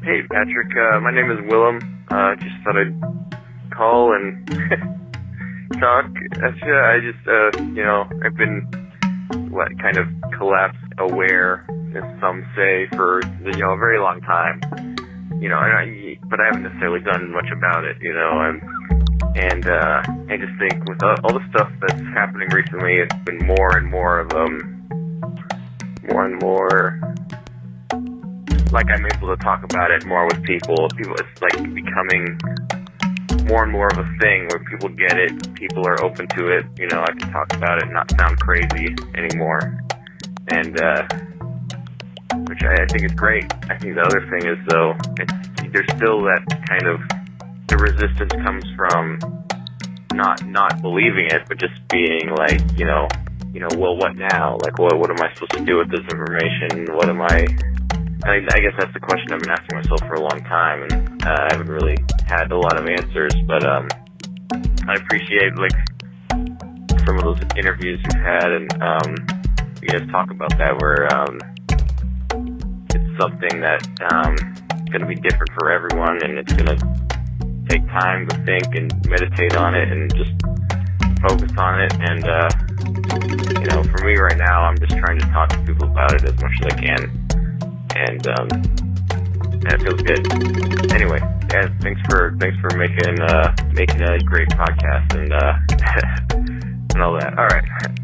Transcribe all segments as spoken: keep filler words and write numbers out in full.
Hey, Patrick. Uh, my name is Willem. Uh, just thought I'd call and talk. Actually, I just, uh, you know, I've been what kind of collapse aware, as some say, for you know a very long time. You know, and I, but I haven't necessarily done much about it. You know, I'm, and uh, I just think with all, all the stuff that's happening recently, it's been more and more of um, more and more. Like I'm able to talk about it more with people. People, it's like becoming more and more of a thing where people get it. People are open to it. You know, I can talk about it and not sound crazy anymore. And, uh, which I, I think is great. I think the other thing is though, it's, there's still that kind of, the resistance comes from not, not believing it, but just being like, you know, you know, well, what now? Like, what, what am I supposed to do with this information? What am I, I, I guess that's the question I've been asking myself for a long time, and uh, I haven't really had a lot of answers, but um, I appreciate, like, some of those interviews you've had, and um, you guys talk about that, where um, it's something that um, is going to be different for everyone, and it's going to take time to think and meditate on it, and just focus on it, and, uh, you know, for me right now, I'm just trying to talk to people about it as much as I can. And um, yeah, it feels good. Anyway, yeah, thanks for thanks for making uh, making a great podcast and uh, and all that. All right,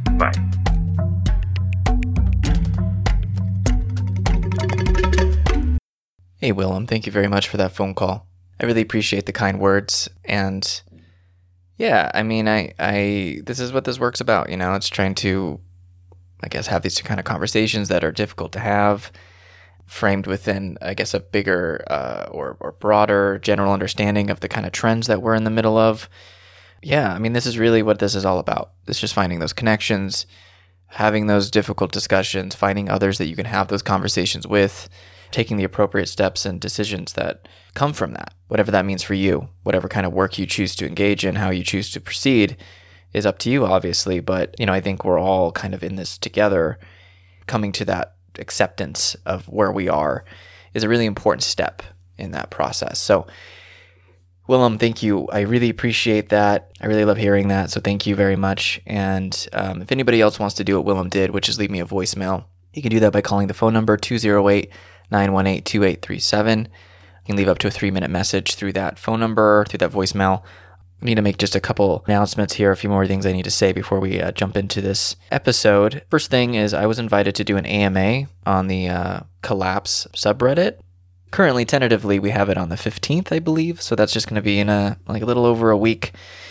bye. Hey, Willem, thank you very much for that phone call. I really appreciate the kind words, and yeah, I mean, I I this is what this work's about. You know, it's trying to, I guess, have these kind of conversations that are difficult to have, framed within, I guess, a bigger uh, or, or broader general understanding of the kind of trends that we're in the middle of. Yeah, I mean, this is really what this is all about. It's just finding those connections, having those difficult discussions, finding others that you can have those conversations with, taking the appropriate steps and decisions that come from that, whatever that means for you. Whatever kind of work you choose to engage in, how you choose to proceed is up to you, obviously. But, you know, I think we're all kind of in this together. Coming to that acceptance of where we are is a really important step in that process. So, Willem, thank you. I really appreciate that. I really love hearing that. So thank you very much. And um, if anybody else wants to do what Willem did, which is leave me a voicemail, you can do that by calling the phone number two oh eight, nine one eight, two eight three seven. You can leave up to a three-minute message through that phone number, through that voicemail. I need to make just a couple announcements here, a few more things I need to say before we uh, jump into this episode. First thing is I was invited to do an A M A on the uh, Collapse subreddit. Currently, tentatively, we have it on the fifteenth, I believe, so that's just going to be in a like a little over a week.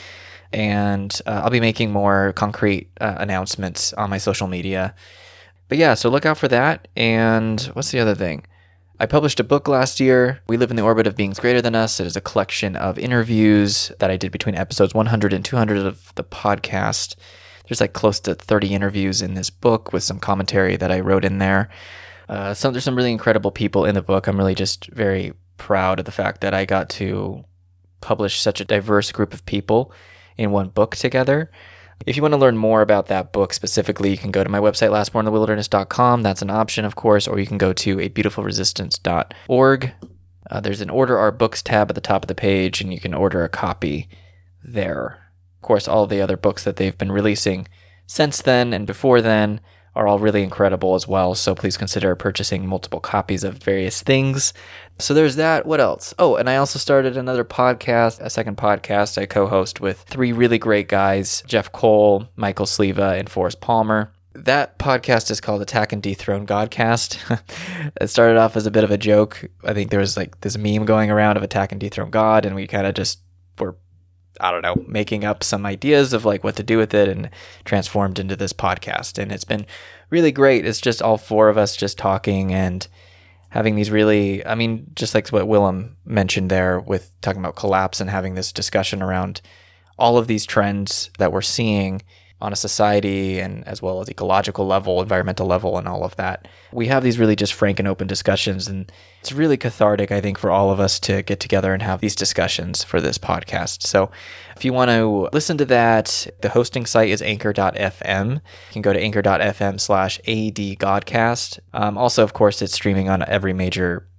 And uh, I'll be making more concrete uh, announcements on my social media. But yeah, so look out for that. And what's the other thing? I published a book last year, We Live in the Orbit of Beings Greater Than Us. It is a collection of interviews that I did between episodes one hundred and two hundred of the podcast. There's like close to thirty interviews in this book with some commentary that I wrote in there. Uh, some, there's some really incredible people in the book. I'm really just very proud of the fact that I got to publish such a diverse group of people in one book together. If you want to learn more about that book specifically, you can go to my website, last born in the wilderness dot com. That's an option, of course, or you can go to a beautiful resistance dot org. Uh, there's an Order Our Books tab at the top of the page, and you can order a copy there. Of course, all of the other books that they've been releasing since then and before then are all really incredible as well, so please consider purchasing multiple copies of various things. So there's that. What else? Oh, and I also started another podcast, a second podcast I co-host with three really great guys, Jeff Cole, Michael Sleva, and Forrest Palmer. That podcast is called Attack and Dethrone Godcast. It started off as a bit of a joke. I think there was like this meme going around of Attack and Dethrone God, and we kind of just were, I don't know, making up some ideas of like what to do with it and transformed into this podcast. And it's been really great. It's just all four of us just talking and having these really, I mean, just like what Willem mentioned there with talking about collapse and having this discussion around all of these trends that we're seeing on a society and as well as ecological level, environmental level, and all of that. We have these really just frank and open discussions, and it's really cathartic, I think, for all of us to get together and have these discussions for this podcast. So if you want to listen to that, the hosting site is anchor dot f m. You can go to anchor dot f m slash A D Godcast. Um, also, of course, it's streaming on every major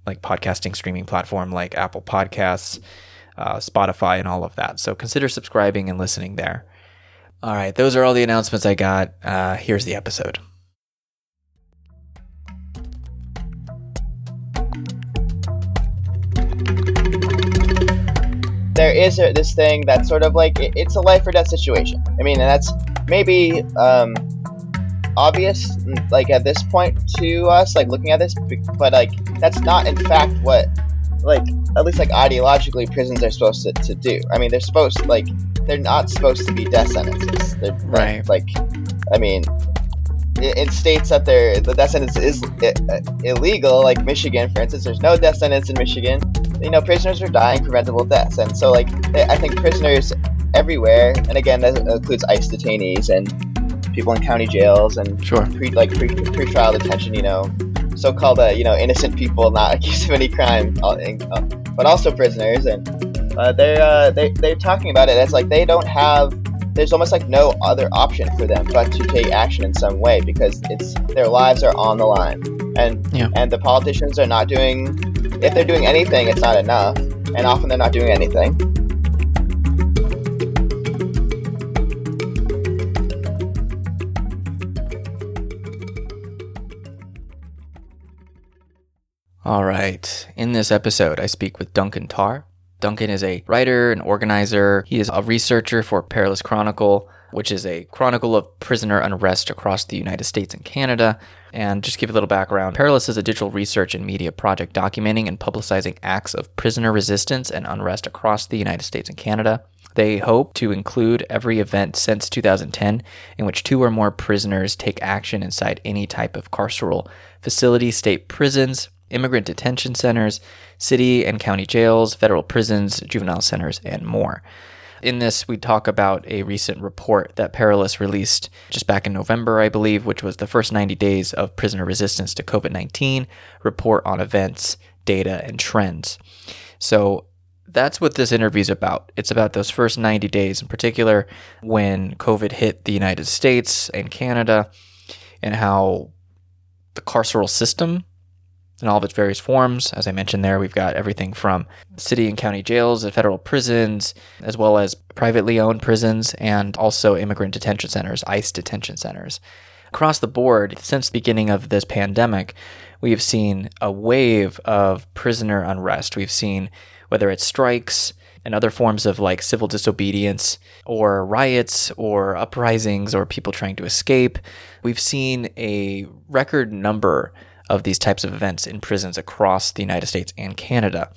like podcasting streaming platform like Apple Podcasts, uh, Spotify, and all of that. So consider subscribing and listening there. All right, those are all the announcements I got. Uh, here's the episode. There is a, this thing that's sort of like, it, it's a life or death situation. I mean, and that's maybe um, obvious, like at this point to us, like looking at this, but like that's not in fact what, like at least like ideologically, prisons are supposed to, to do. I mean, they're supposed to, like they're not supposed to be death sentences. They're, right. Like, I mean, in states that they're, the death sentence is illegal, like Michigan, for instance, there's no death sentence in Michigan. You know, prisoners are dying preventable deaths, and so like I think prisoners everywhere, and again that includes ICE detainees and people in county jails and sure. pre like pre pre-trial detention. You know, so-called uh, you know innocent people not accused of any crime, but also prisoners, and uh, they're uh, they they're talking about it as like they don't have. There's almost like no other option for them but to take action in some way because it's their lives are on the line, and yeah. and the politicians are not doing. If they're doing anything, it's not enough, and often they're not doing anything. All right. In this episode, I speak with Duncan Tarr. Duncan is a writer and organizer. He is a researcher for Perilous Chronicle, which is a chronicle of prisoner unrest across the United States and Canada. And just to give a little background, Perilous is a digital research and media project documenting and publicizing acts of prisoner resistance and unrest across the United States and Canada. They hope to include every event since two thousand ten in which two or more prisoners take action inside any type of carceral facility, state prisons, immigrant detention centers, city and county jails, federal prisons, juvenile centers, and more. In this, we talk about a recent report that Perilous released just back in November, I believe, which was the first ninety days of prisoner resistance to covid nineteen, report on events, data, and trends. So that's what this interview is about. It's about those first ninety days in particular when COVID hit the United States and Canada, and how the carceral system in all of its various forms. As I mentioned there, we've got everything from city and county jails and federal prisons, as well as privately owned prisons and also immigrant detention centers, ICE detention centers. Across the board, since the beginning of this pandemic, we've seen a wave of prisoner unrest. We've seen whether it's strikes and other forms of like civil disobedience or riots or uprisings or people trying to escape. We've seen a record number of these types of events in prisons across the United States and Canada.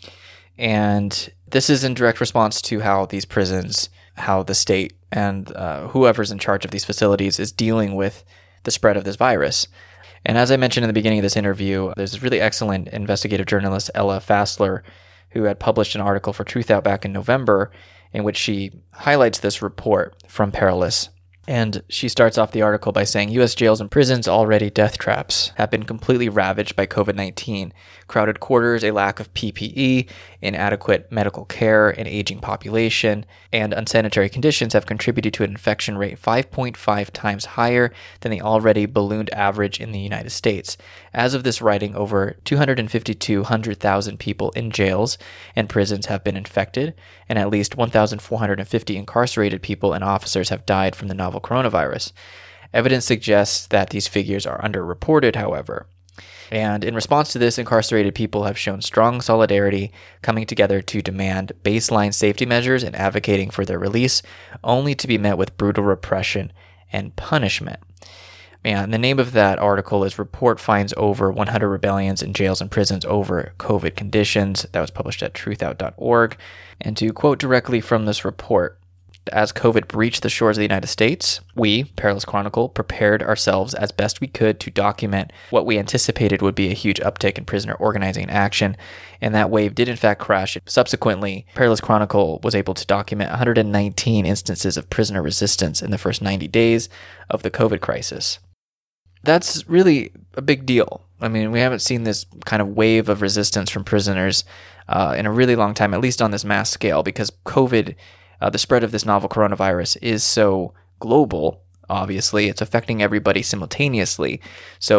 And this is in direct response to how these prisons, how the state and uh, whoever's in charge of these facilities is dealing with the spread of this virus. And as I mentioned in the beginning of this interview, there's this really excellent investigative journalist, Ella Fassler, who had published an article for Truthout back in November in which she highlights this report from Perilous. And she starts off the article by saying, U S jails and prisons, already death traps, have been completely ravaged by covid nineteen. Crowded quarters, a lack of P P E, inadequate medical care, an aging population, and unsanitary conditions have contributed to an infection rate five point five times higher than the already ballooned average in the United States. As of this writing, over two hundred fifty-two thousand people in jails and prisons have been infected, and at least one thousand four hundred fifty incarcerated people and officers have died from the novel coronavirus. Evidence suggests that these figures are underreported, however. And in response to this, incarcerated people have shown strong solidarity, coming together to demand baseline safety measures and advocating for their release, only to be met with brutal repression and punishment. And the name of that article is Report Finds Over one hundred Rebellions in Jails and Prisons Over COVID Conditions. That was published at truthout dot org. And to quote directly from this report, as COVID breached the shores of the United States, we, Perilous Chronicle, prepared ourselves as best we could to document what we anticipated would be a huge uptick in prisoner organizing and action, and that wave did in fact crash. Subsequently, Perilous Chronicle was able to document one hundred nineteen instances of prisoner resistance in the first ninety days of the COVID crisis. That's really a big deal. I mean, we haven't seen this kind of wave of resistance from prisoners uh, in a really long time, at least on this mass scale, because COVID, uh, the spread of this novel coronavirus is so global, obviously. It's affecting everybody simultaneously. So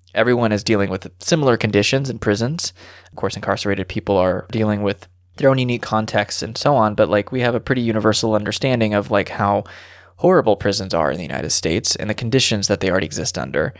everyone is dealing with similar conditions in prisons. Of course, incarcerated people are dealing with their own unique contexts and so on, but like we have a pretty universal understanding of like how horrible prisons are in the United States and the conditions that they already exist under.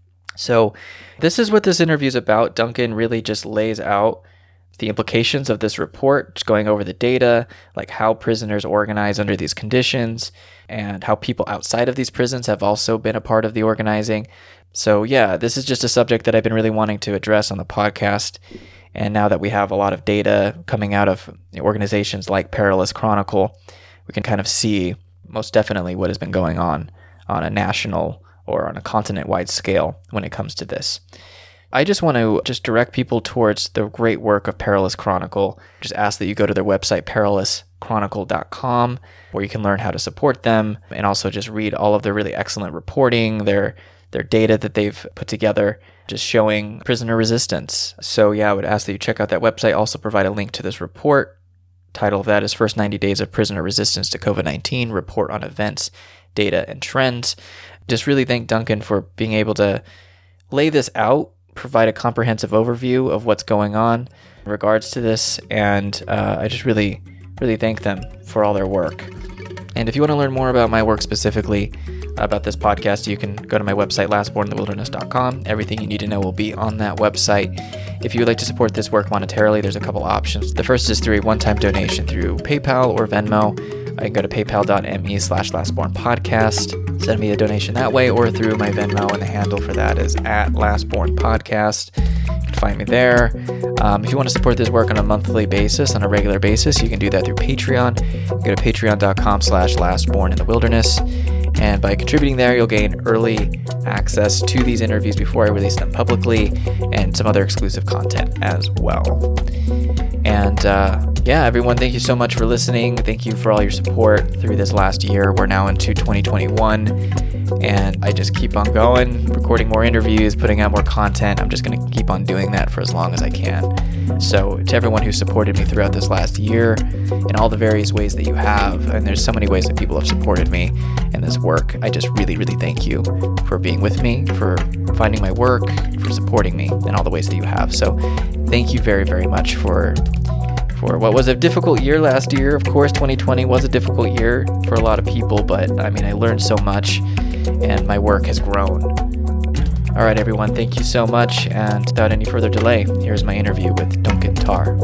So this is what this interview is about. Duncan really just lays out the implications of this report, just going over the data, like how prisoners organize under these conditions and how people outside of these prisons have also been a part of the organizing. So yeah, this is just a subject that I've been really wanting to address on the podcast. And now that we have a lot of data coming out of organizations like Perilous Chronicle, we can kind of see most definitely what has been going on on a national or on a continent-wide scale when it comes to this. I just want to just direct people towards the great work of Perilous Chronicle. Just ask that you go to their website, perilous chronicle dot com, where you can learn how to support them and also just read all of their really excellent reporting, their their data that they've put together, just showing prisoner resistance. So yeah, I would ask that you check out that website. Also provide a link to this report. Title of that is First ninety Days of Prisoner Resistance to COVID nineteen, Report on Events, Data, and Trends. Just really thank Duncan for being able to lay this out, provide a comprehensive overview of what's going on in regards to this, and uh, I just really, really thank them for all their work. And if you want to learn more about my work specifically, about this podcast, you can go to my website, last born in the wilderness dot com. Everything you need to know will be on that website. If you would like to support this work monetarily, there's a couple options. The first is through a one-time donation through PayPal or Venmo. I can go to paypal.me slash lastbornpodcast. Send me a donation that way, or through my Venmo, and the handle for that is at lastbornpodcast. You can find me there. Um, if you want to support this work on a monthly basis, on a regular basis, you can do that through Patreon. You can go to patreon.com slash lastborninthewilderness. And by contributing there, you'll gain early access to these interviews before I release them publicly, and some other exclusive content as well. And uh, yeah, everyone, thank you so much for listening. Thank you for all your support through this last year. We're now into twenty twenty-one, and I just keep on going, recording more interviews, putting out more content. I'm just going to keep on doing that for as long as I can. So to everyone who supported me throughout this last year in all the various ways that you have, and there's so many ways that people have supported me in this work, I just really, really thank you for being with me, for finding my work, for supporting me in all the ways that you have. So thank you very, very much for for what was a difficult year last year. Of course, twenty twenty was a difficult year for a lot of people, but I mean, I learned so much and my work has grown. All right, everyone, thank you so much. And without any further delay, here's my interview with Duncan Tarr.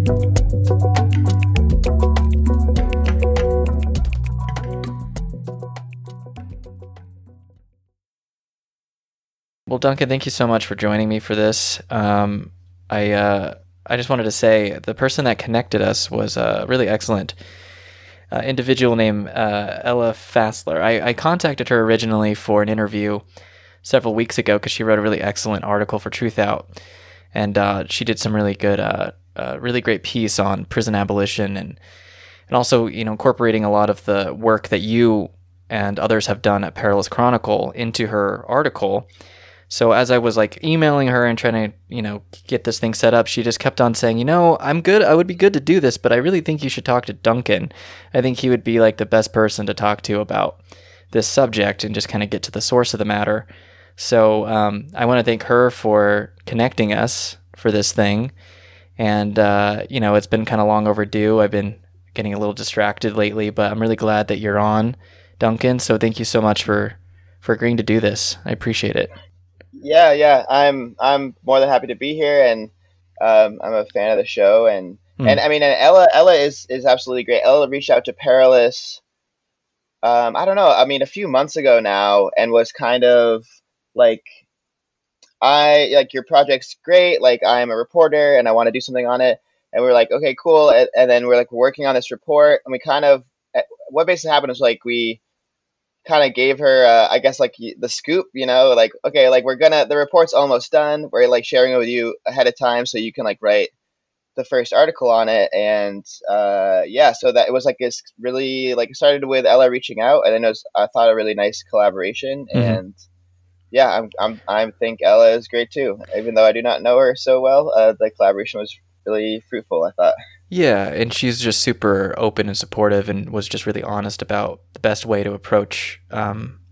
Well, Duncan, thank you so much for joining me for this. Um, I uh, I just wanted to say the person that connected us was a really excellent uh, individual named uh, Ella Fassler. I, I contacted her originally for an interview several weeks ago because she wrote a really excellent article for Truthout, and uh, she did some really good, uh, uh, really great piece on prison abolition, and and also, you know, incorporating a lot of the work that you and others have done at Perilous Chronicle into her article. So as I was like emailing her and trying to, you know, get this thing set up, she just kept on saying, you know, I'm good. I would be good to do this, but I really think you should talk to Duncan. I think he would be like the best person to talk to about this subject and just kind of get to the source of the matter. So um, I want to thank her for connecting us for this thing. And, uh, you know, it's been kind of long overdue. I've been getting a little distracted lately, but I'm really glad that you're on, Duncan. So thank you so much for, for agreeing to do this. I appreciate it. Yeah, yeah, I'm I'm more than happy to be here, and um, I'm a fan of the show, and, hmm. and I mean, and Ella Ella is, is absolutely great. Ella reached out to Perilous, um, I don't know, I mean, a few months ago now, and was kind of like, I like your project's great, like I'm a reporter and I want to do something on it, and we we're like, okay, cool, and, and then we're like working on this report, and we kind of what basically happened was like we. kind of gave her, uh, I guess, like the scoop, you know, like, okay, like we're gonna, the report's almost done. We're like sharing it with you ahead of time so you can like write the first article on it. And uh, yeah, so that it was like this really, like it started with Ella reaching out, and then it was, I thought, a really nice collaboration. Mm-hmm. And yeah, I'm, I'm, I think Ella is great too. Even though I do not know her so well, uh, the collaboration was really fruitful, I thought. Yeah, and she's just super open and supportive, and was just really honest about the best way to approach um,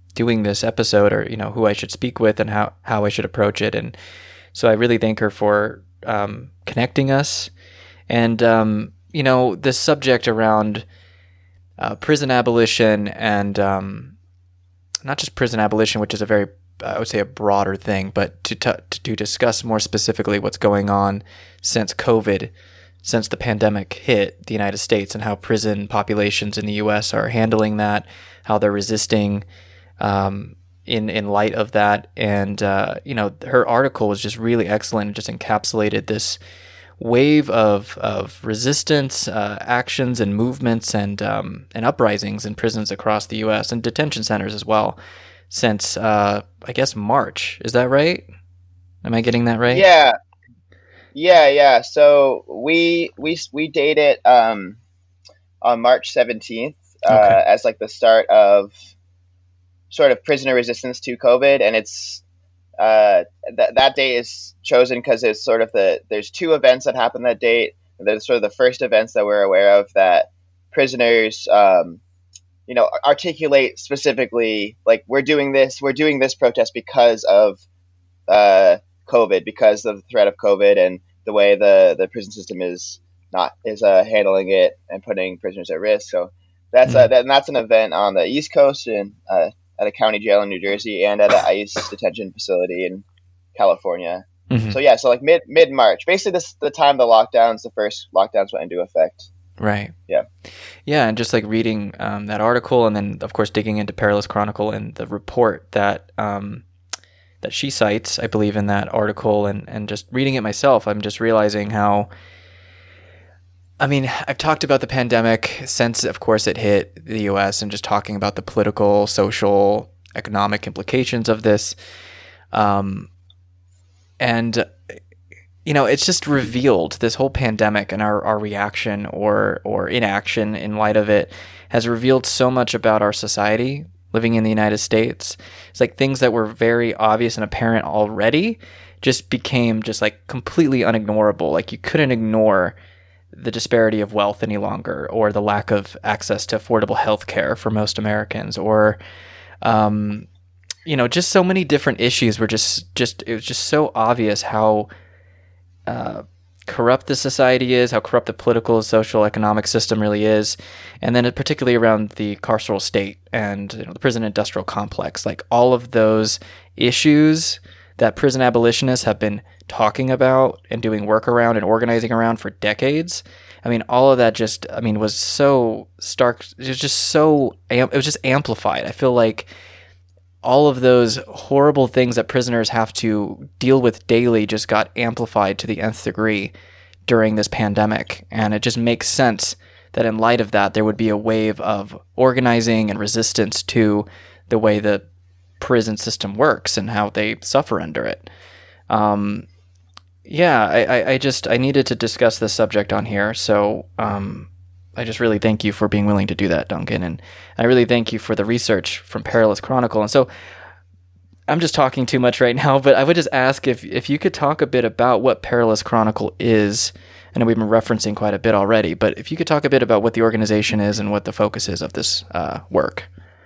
doing this episode, or you know who I should speak with and how how I should approach it. And so I really thank her for um, connecting us. And um, you know, this subject around uh, prison abolition and um, not just prison abolition, which is a very, I would say, a broader thing, but to t- to discuss more specifically what's going on since COVID, since the pandemic hit the United States, and how prison populations in the U S are handling that, how they're resisting um, in in light of that. And uh, you know, her article was just really excellent and just encapsulated this wave of of resistance, uh, actions and movements and um, and uprisings in prisons across the U S and detention centers as well since uh, I guess March. Is that right? Am I getting that right? Yeah, yeah, yeah. So we we we dated um, on March seventeenth uh, Okay. as like the start of sort of prisoner resistance to COVID, and it's uh, that that date is chosen because it's sort of the there's two events that happen that date. There's sort of the first events that we're aware of that prisoners, um, you know, articulate specifically, like we're doing this, we're doing this protest because of uh, COVID, because of the threat of COVID and the way the, the prison system is not is uh, handling it and putting prisoners at risk. So that's Mhm. uh, that, and that's an event on the East Coast and uh, at a county jail in New Jersey and at an ICE detention facility in California. Mhm. So yeah, so like mid mid March, basically this the time the lockdowns, the first lockdowns went into effect. Right. Yeah. Yeah, and just like reading um, that article, and then of course digging into Perilous Chronicle and the report that um, that she cites, I believe, in that article, and and just reading it myself, I'm just realizing how. I mean, I've talked about the pandemic since, of course, it hit the U S, and just talking about the political, social, economic implications of this. Um, and, you know, it's just revealed, this whole pandemic and our, our reaction or, or inaction in light of it has revealed so much about our society living in the United States. It's like things that were very obvious and apparent already just became just like completely unignorable. Like you couldn't ignore the disparity of wealth any longer, or the lack of access to affordable health care for most Americans, or, um, you know, just so many different issues were just, just, it was just so obvious how uh, corrupt the society is, how corrupt the political, social, economic system really is. And then particularly around the carceral state and, you know, the prison industrial complex, like all of those issues that prison abolitionists have been talking about and doing work around and organizing around for decades. I mean, all of that just, I mean, was so stark. It was just so, it was just amplified. I feel like all of those horrible things that prisoners have to deal with daily just got amplified to the nth degree during this pandemic. And it just makes sense that in light of that, there would be a wave of organizing and resistance to the way the prison system works and how they suffer under it. Um, yeah, I, I, I just, I needed to discuss this subject on here. So um, I just really thank you for being willing to do that, Duncan. And I really thank you for the research from Perilous Chronicle. And so I'm just talking too much right now, but I would just ask if, if you could talk a bit about what Perilous Chronicle is. I know we've been referencing quite a bit already, but if you could talk a bit about what the organization is and what the focus is of this uh, work.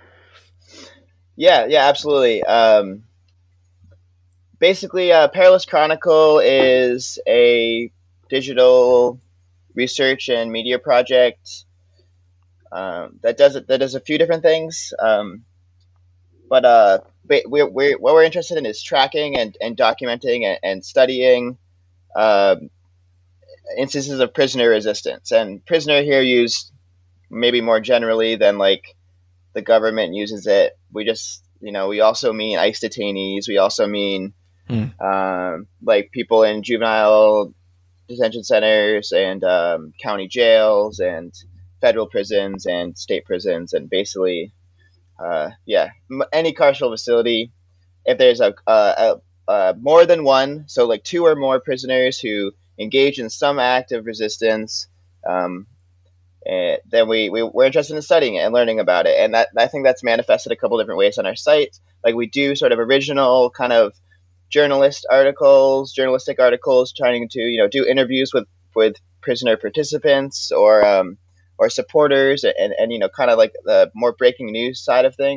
Yeah, yeah, absolutely. Um, basically, uh, Perilous Chronicle is a digital research and media project um, that does that does a few different things. Um, but uh, we're, we're, what we're interested in is tracking and, and documenting and, and studying um, instances of prisoner resistance. And prisoner here used maybe more generally than like the government uses it. We just, you know, we also mean ICE detainees. We also mean mm. um, like people in juvenile detention centers and um, county jails and federal prisons and state prisons, and basically, uh, yeah, any carceral facility. If there's a, a, a, a more than one, so like two or more prisoners who engage in some act of resistance, um, and then we, we we're interested in studying it and learning about it. And that I think that's manifested a couple different ways on our site. Like we do sort of original kind of journalist articles, journalistic articles, trying to, you know, do interviews with, with prisoner participants or um, or supporters, and, and you know, kind of like the more breaking news side of things.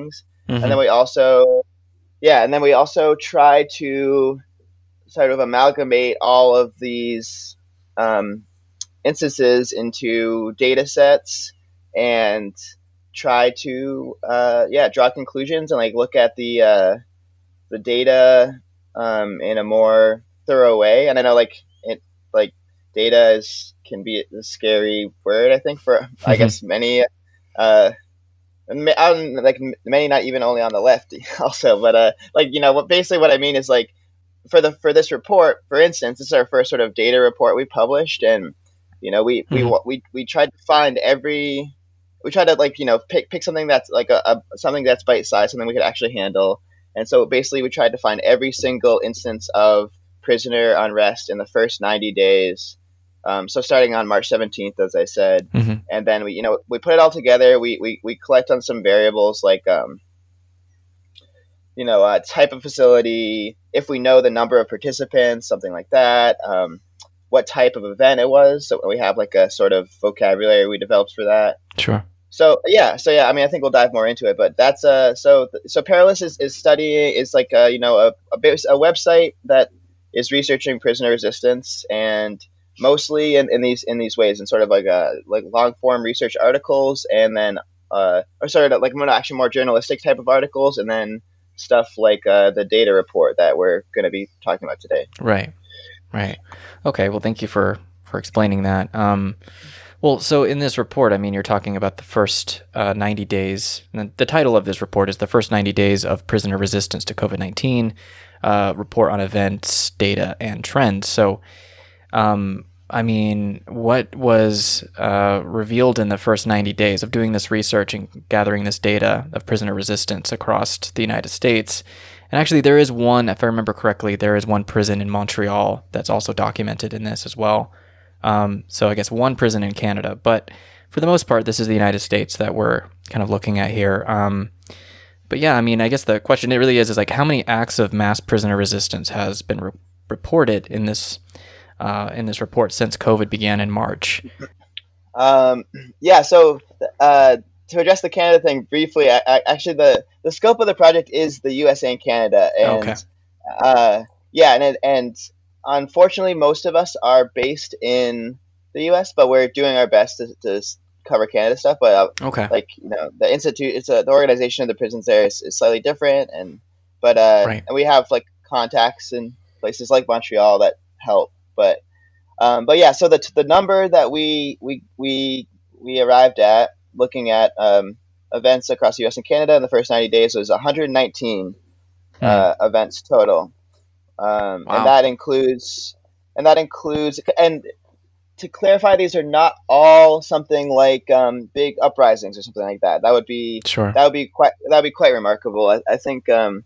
mm-hmm. and then we also, yeah, and then we also try to sort of amalgamate all of these um, instances into data sets and try to, uh, yeah, draw conclusions and like look at the uh, the data um, in a more thorough way. And I know like it like data is can be a scary word, I think, for I guess many uh I don't, like many not even only on the left also, but uh like you know what basically what I mean is like for the for this report, for instance, this is our first sort of data report we published, and you know we mm-hmm. we we we tried to find every we tried to like you know pick pick something that's like a, a something that's bite sized, something we could actually handle. And so basically we tried to find every single instance of prisoner unrest in the first ninety days. Um, so starting on March seventeenth, as I said, mm-hmm. and then we, you know, we put it all together. We, we, we collect on some variables like, um, you know, uh, type of facility, if we know the number of participants, something like that, um, what type of event it was. So we have like a sort of vocabulary we developed for that. Sure. So yeah, so yeah, I mean, I think we'll dive more into it, but that's uh, so so Perilous is, is studying is like a, you know a, a a website that is researching prisoner resistance, and mostly in, in these in these ways, in sort of like a like long form research articles, and then uh, or sort of like more actually more journalistic type of articles, and then stuff like uh, the data report that we're going to be talking about today. Right, right. Okay, well, thank you for for explaining that. Um, Well, so in this report, I mean, you're talking about the first uh, ninety days. And the title of this report is The First ninety Days of Prisoner Resistance to COVID nineteen, uh, report on events, data, and trends. So, um, I mean, what was uh, revealed in the first ninety days of doing this research and gathering this data of prisoner resistance across the United States? And actually, there is one, if I remember correctly, there is one prison in Montreal that's also documented in this as well. Um, so I guess one prison in Canada, but for the most part, this is the United States that we're kind of looking at here. Um, but yeah, I mean, I guess the question it really is, is like how many acts of mass prisoner resistance has been re- reported in this, uh, in this report since COVID began in March? Um, yeah. So, uh, to address the Canada thing briefly, I, I, actually the, the scope of the project is the U S A and Canada. And, okay. uh, yeah. And, and, unfortunately, most of us are based in the U S, but we're doing our best to, to cover Canada stuff. But uh, okay, like you know, the institute, it's a, the organization of the prisons there is, is slightly different, and but uh, right. and we have like contacts in places like Montreal that help. But um, but yeah, so the the number that we we we we arrived at looking at um, events across the U S and Canada in the first ninety days was one hundred nineteen hmm. uh, events total. Um, wow. And that includes, and that includes, and to clarify, these are not all something like um, big uprisings or something like that. That would be, sure. that would be quite, that would be quite remarkable. I, I think um,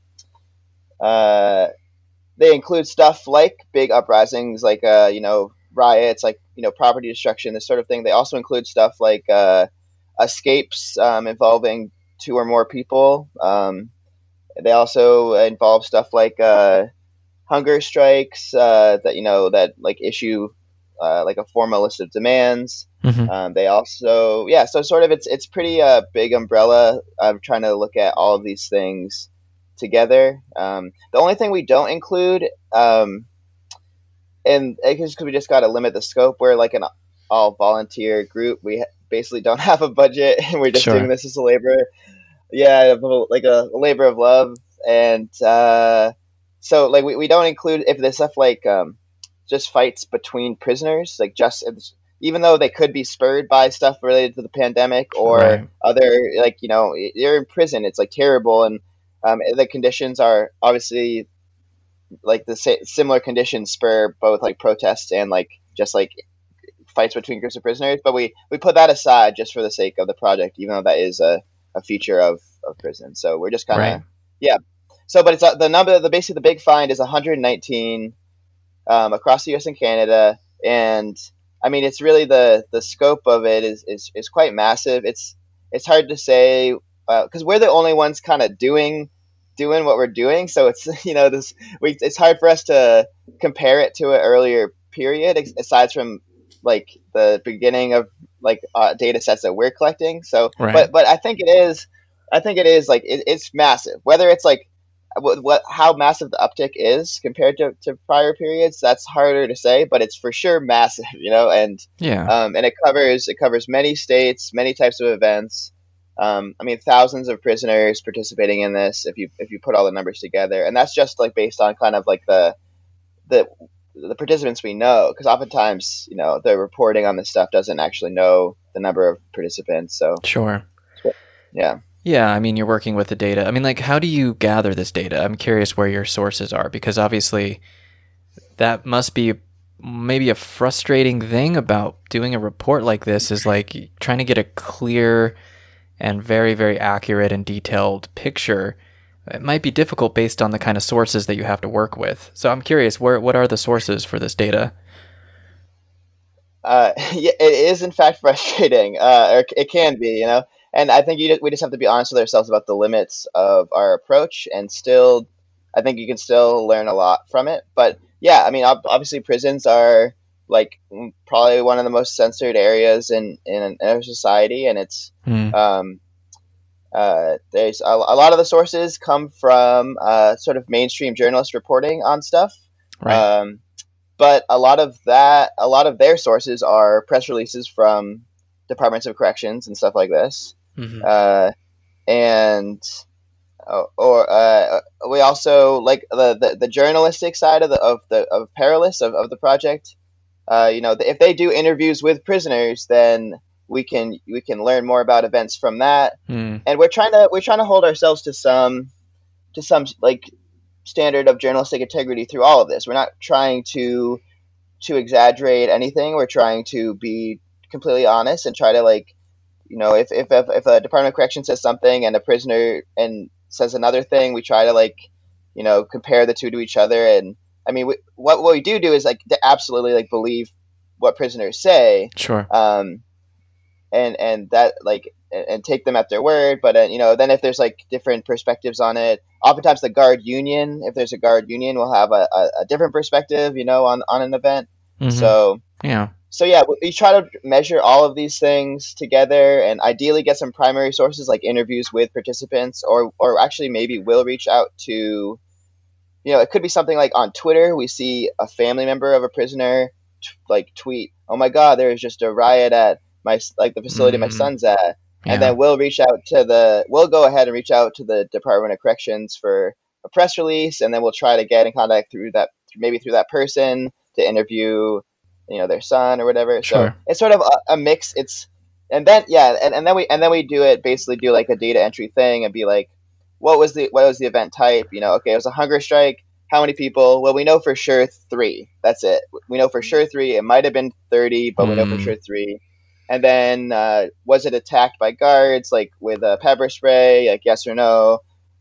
uh, they include stuff like big uprisings, like uh, you know, riots, like you know, property destruction, this sort of thing. They also include stuff like uh, escapes um, involving two or more people. Um, they also involve stuff like uh, hunger strikes uh, that you know that like issue uh, like a formal list of demands. Mm-hmm. Um, they also yeah, so sort of it's it's pretty uh, big umbrella. I'm trying to look at all of these things together. Um, the only thing we don't include, um, and because we just got to limit the scope. We're like an all volunteer group. We ha- basically don't have a budget, and we're just sure. doing this as a labor. Yeah, like a, a labor of love, and. Uh, So like we, we don't include if there's stuff like um, just fights between prisoners, like just even though they could be spurred by stuff related to the pandemic or right. other like you know you're in prison, it's like terrible, and um, the conditions are obviously like the sa- similar conditions spur both like protests and like just like fights between groups of prisoners. But we, we put that aside just for the sake of the project, even though that is a, a feature of, of prison. So we're just kind of right. yeah. So, but it's uh, the number. The basically the big find is one hundred nineteen um, across the U S and Canada, and I mean it's really the, the scope of it is, is, is quite massive. It's it's hard to say because uh, we're the only ones kind of doing doing what we're doing. So it's you know this we it's hard for us to compare it to an earlier period aside from like the beginning of like uh, data sets that we're collecting. So, right. but but I think it is. I think it is like it, it's massive. Whether it's like what, what how massive the uptick is compared to, to prior periods, that's harder to say, but it's for sure massive, you know. And Yeah. um, and it covers it covers many states, many types of events. Um, I mean, thousands of prisoners participating in this. If you if you put all the numbers together, and that's just like based on kind of like the the the participants we know, because oftentimes, you know, the reporting on this stuff doesn't actually know the number of participants. So Sure. yeah. Yeah, I mean, you're working with the data. I mean, like, how do you gather this data? I'm curious where your sources are, because obviously that must be maybe a frustrating thing about doing a report like this, is like trying to get a clear and very, very accurate and detailed picture. It might be difficult based on the kind of sources that you have to work with. So I'm curious, where what are the sources for this data? Uh, yeah, it is in fact frustrating, uh, or it can be, you know. And I think you just, we just have to be honest with ourselves about the limits of our approach, and still, I think you can still learn a lot from it. But yeah, I mean, ob- obviously, prisons are like m- probably one of the most censored areas in in our society, and it's Hmm. um, uh, there's a, a lot of the sources come from uh, sort of mainstream journalist reporting on stuff. Right. Um, but a lot of that, a lot of their sources are press releases from departments of corrections and stuff like this. Mhm. Uh, and uh, or uh, we also like the, the, the journalistic side of the of the of Perilous of, of the project. Uh, you know, if they do interviews with prisoners, then we can we can learn more about events from that. Hmm. And we're trying to we're trying to hold ourselves to some to some like standard of journalistic integrity through all of this. We're not trying to to exaggerate anything. We're trying to be completely honest and try to like, you know, if if if, if a Department of Correction says something and a prisoner and says another thing, we try to like, you know, compare the two to each other. And I mean, we, what what we do do is like to absolutely like believe what prisoners say, Sure. um, and and that like and, and take them at their word. But uh, you know, then if there's like different perspectives on it, oftentimes the guard union, if there's a guard union, will have a, a, a different perspective, you know, on on an event. Mhm. So Yeah. so yeah, we, we try to measure all of these things together, and ideally get some primary sources like interviews with participants, or or actually maybe we'll reach out to, you know, it could be something like on Twitter. We see a family member of a prisoner t- like tweet, "Oh my God, there was just a riot at my s- like the facility my Mm. son's at," Yeah. and then we'll reach out to the we'll go ahead and reach out to the Department of Corrections for a press release, and then we'll try to get in contact through that maybe through that person to interview, you know, their son or whatever. So Sure. it's sort of a, a mix. It's and then yeah, and, and then we and then we do it basically do like a data entry thing and be like, what was the what was the event type? You know, okay, it was a hunger strike. How many people? Well, we know for sure three. That's it. We know for sure three. It might have been thirty, but we know for Mm. sure three. And then uh, was it attacked by guards, like with a pepper spray? Like yes or no?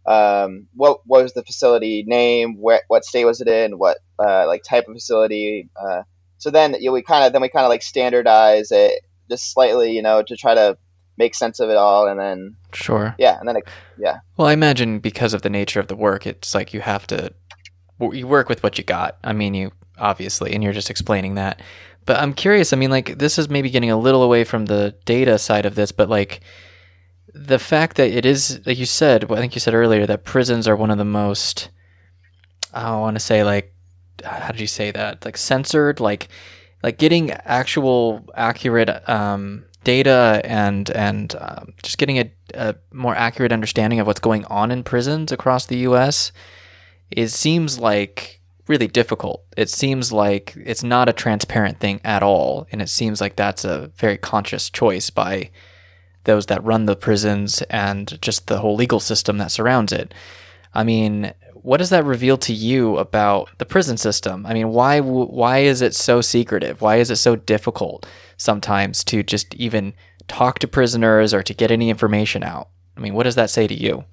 Um, what, what was the facility name? Where, what state was it in? What uh, like type of facility? Uh, so then you know, we kind of then we kind of like standardize it just slightly, you know, to try to make sense of it all, and then Sure. yeah, and then it, yeah. Well, I imagine because of the nature of the work, it's like you have to you work with what you got. I mean, you obviously, and you're just explaining that. But I'm curious. I mean, like this is maybe getting a little away from the data side of this, but like the fact that it is, like you said, I think you said earlier that prisons are one of the most, I want to say like, how did you say that? Like censored, like like getting actual accurate um, data and and um, just getting a, a more accurate understanding of what's going on in prisons across the U S it seems like really difficult. It seems like it's not a transparent thing at all, and it seems like that's a very conscious choice by those that run the prisons and just the whole legal system that surrounds it. I mean, what does that reveal to you about the prison system? I mean, why why is it so secretive? Why is it so difficult sometimes to just even talk to prisoners or to get any information out? I mean, what does that say to you?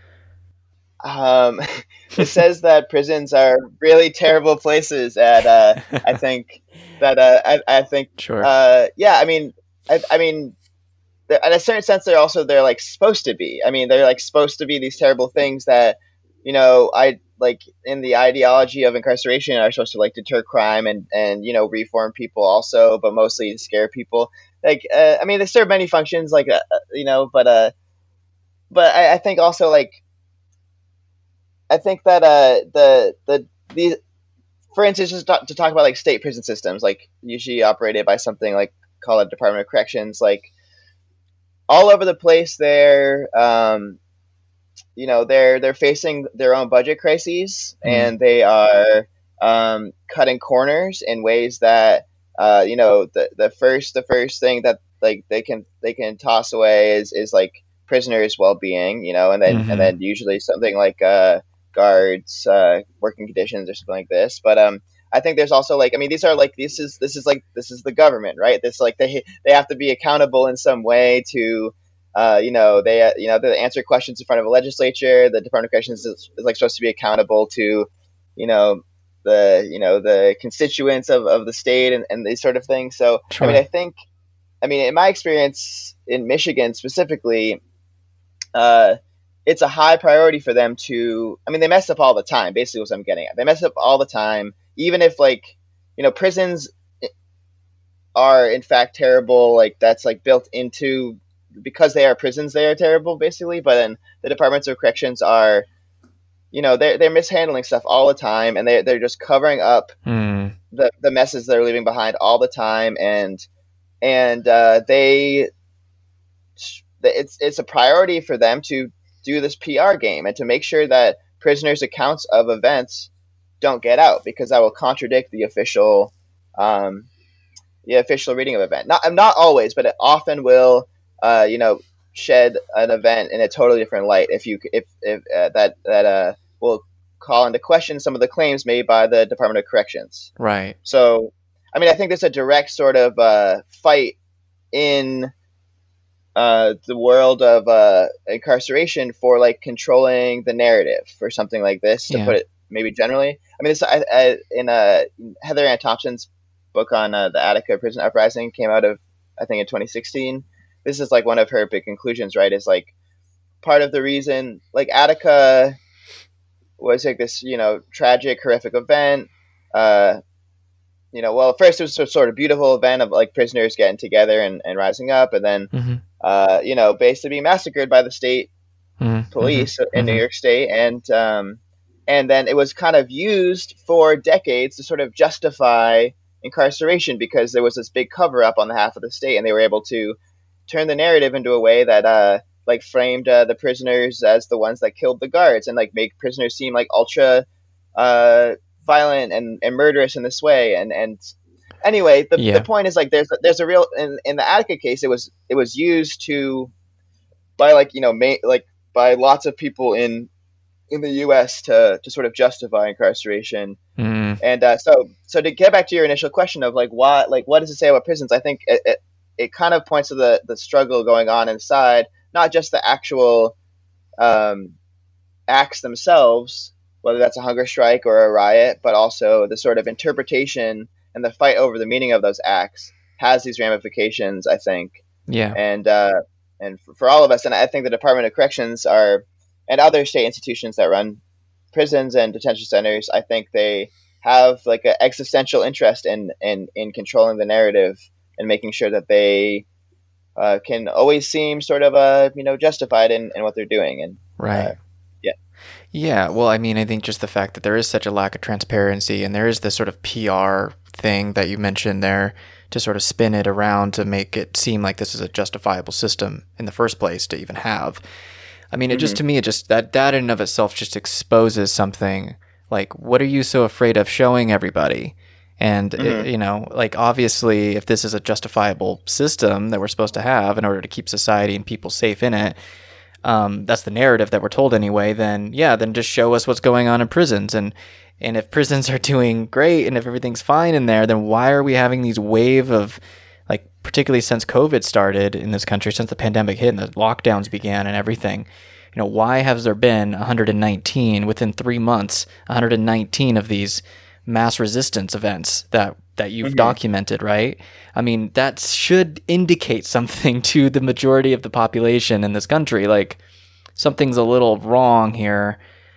Um, it says that prisons are really terrible places, and uh, I think that uh, I, I think Sure. uh, yeah, I mean, I, I mean, in a certain sense, they're also they're like supposed to be. I mean, they're like supposed to be these terrible things that, you know, I like in the ideology of incarceration are supposed to like deter crime and and you know reform people also, but mostly to scare people. Like, uh, I mean, they serve many functions, like uh, you know, but uh. but I, I think also like I think that uh the the these for instance, just to, to talk about like state prison systems, like usually operated by something like called a Department of Corrections, like all over the place, they're um, you know they're they're facing their own budget crises, mm. and they are um, cutting corners in ways that uh, you know the the first the first thing that like they can they can toss away is is like prisoners' well-being, you know, and then mm-hmm. and then usually something like uh, guards, uh, working conditions, or something like this. But um, I think there's also like I mean these are like this is this is like this is the government, right? This like they they have to be accountable in some way to. Uh, you know, they, uh, you know, they answer questions in front of a legislature. The Department of Corrections is, is like supposed to be accountable to, you know, the, you know, the constituents of, of the state and, and these sort of things. So, sure. I mean, I think, I mean, in my experience in Michigan specifically, uh, it's a high priority for them to, I mean, they mess up all the time, basically what I'm getting at. They mess up all the time, even if like, you know, prisons are in fact terrible, like that's like built into because they are prisons, they are terrible, basically. But then the departments of corrections are, you know, they're they're mishandling stuff all the time, and they they're just covering up mm. the the messes they're leaving behind all the time, and and uh, they it's it's a priority for them to do this P R game and to make sure that prisoners' accounts of events don't get out, because that will contradict the official um, the official reading of event. Not not always, but it often will. Uh, you know, shed an event in a totally different light if you if if uh, that that uh will call into question some of the claims made by the Department of Corrections. Right. So, I mean, I think there's a direct sort of uh, fight in uh, the world of uh, incarceration for like controlling the narrative for something like this. To yeah. put it maybe generally, I mean, this I, I, in uh, Heather Ann Thompson's book on uh, the Attica prison uprising came out of I think in twenty sixteen. This is like one of her big conclusions, right? Is like part of the reason, like Attica was like this, you know, tragic, horrific event. Uh, you know, well, first it was a sort of beautiful event of like prisoners getting together and, and rising up, and then, mm-hmm. uh, you know, basically being massacred by the state mm-hmm. police mm-hmm. in New York State, and um, and then it was kind of used for decades to sort of justify incarceration because there was this big cover up on the half of the state, and they were able to turn the narrative into a way that uh like framed uh, the prisoners as the ones that killed the guards, and like make prisoners seem like ultra uh violent and, and murderous in this way. And and anyway, the, yeah. the point is like there's there's a real in, in the Attica case, it was it was used to by like you know ma- like by lots of people in in the U S to to sort of justify incarceration. Mm. And uh, so so to get back to your initial question of like why like what does it say about prisons, I think it, it it kind of points to the, the struggle going on inside, not just the actual um, acts themselves, whether that's a hunger strike or a riot, but also the sort of interpretation and the fight over the meaning of those acts has these ramifications, I think. Yeah. And uh, and for, for all of us, and I think the Department of Corrections are, and other state institutions that run prisons and detention centers, I think they have like an existential interest in, in, in controlling the narrative and making sure that they uh, can always seem sort of uh, you know justified in, in what they're doing. And right, uh, yeah, yeah. Well, I mean, I think just the fact that there is such a lack of transparency, and there is this sort of P R thing that you mentioned there to sort of spin it around to make it seem like this is a justifiable system in the first place to even have. I mean, it mm-hmm. just to me, it just that that in and of itself just exposes something. Like, what are you so afraid of showing everybody? And, mm-hmm. it, you know, like, obviously, if this is a justifiable system that we're supposed to have in order to keep society and people safe in it, um, that's the narrative that we're told anyway, then, yeah, then just show us what's going on in prisons. And and if prisons are doing great and if everything's fine in there, then why are we having these wave of, like, particularly since COVID started in this country, since the pandemic hit and the lockdowns began and everything, you know, why has there been one hundred nineteen, within three months, one hundred nineteen of these mass resistance events that that you've mm-hmm. documented, right? I mean, that should indicate something to the majority of the population in this country. Like, something's a little wrong here.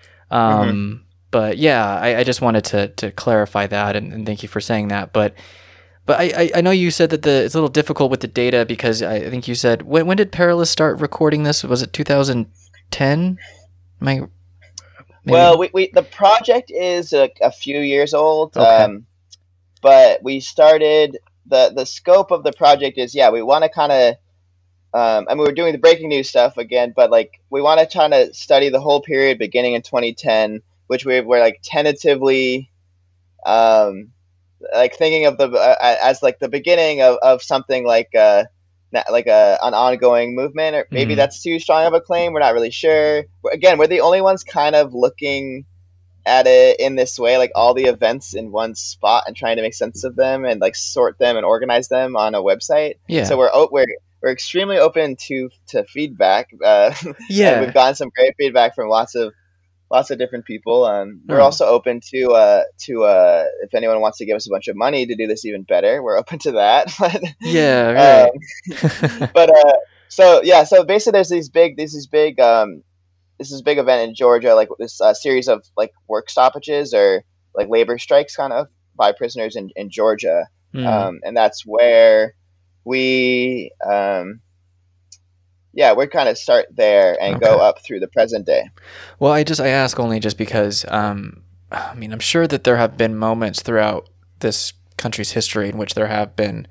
Um, mm-hmm. But yeah, I, I just wanted to to clarify that, and, and thank you for saying that. But but I, I know you said that the it's a little difficult with the data because I think you said when when did Perilous start recording this? Was it two thousand ten? Am I? Maybe? Well, we, we the project is a, a few years old, Okay. um, but we started the the scope of the project is yeah we want to kind of um, I mean we're doing the breaking news stuff again, but like we want to try to study the whole period beginning in twenty ten, which we we're like tentatively um, like thinking of the uh, as like the beginning of, of something like uh na- like a an ongoing movement, or maybe Mhm. that's too strong of a claim. We're not really sure. We're- Again, we're the only ones kind of looking at it in this way, like all the events in one spot and trying to make sense of them and like sort them and organize them on a website. Yeah. So we're o- we're we're extremely open to to feedback. Uh, and Yeah. we've gotten some great feedback from lots of lots of different people. Um, we're Oh. also open to uh to uh if anyone wants to give us a bunch of money to do this even better, we're open to that. But Yeah. um, Right. but uh, so yeah, so basically, there's these big, this is big, um, this is big event in Georgia, like this uh, series of like work stoppages or like labor strikes, kind of by prisoners in in Georgia, Mm. um, and that's where we, um, yeah, we're kind of start there and go Okay. up through the present day. Well, I just I ask only just because um, I mean I'm sure that there have been moments throughout this country's history in which there have been,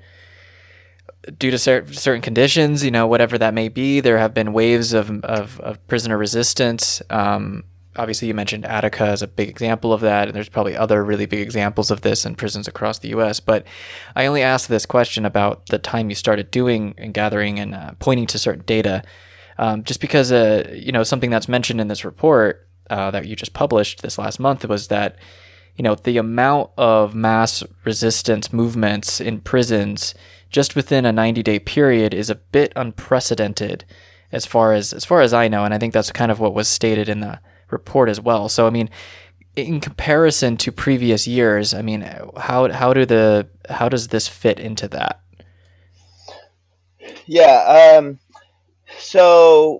due to cer- certain conditions, you know, whatever that may be, there have been waves of of, of prisoner resistance. Um, obviously, you mentioned Attica as a big example of that, and there's probably other really big examples of this in prisons across the U S. But I only asked this question about the time you started doing and gathering and uh, pointing to certain data, um, just because uh, you know something that's mentioned in this report uh, that you just published this last month was that you know the amount of mass resistance movements in prisons just within a ninety-day period is a bit unprecedented as far as as far as I know, and I think that's kind of what was stated in the report as well. So I mean, in comparison to previous years, I mean, how how do the how does this fit into that? Yeah, um, so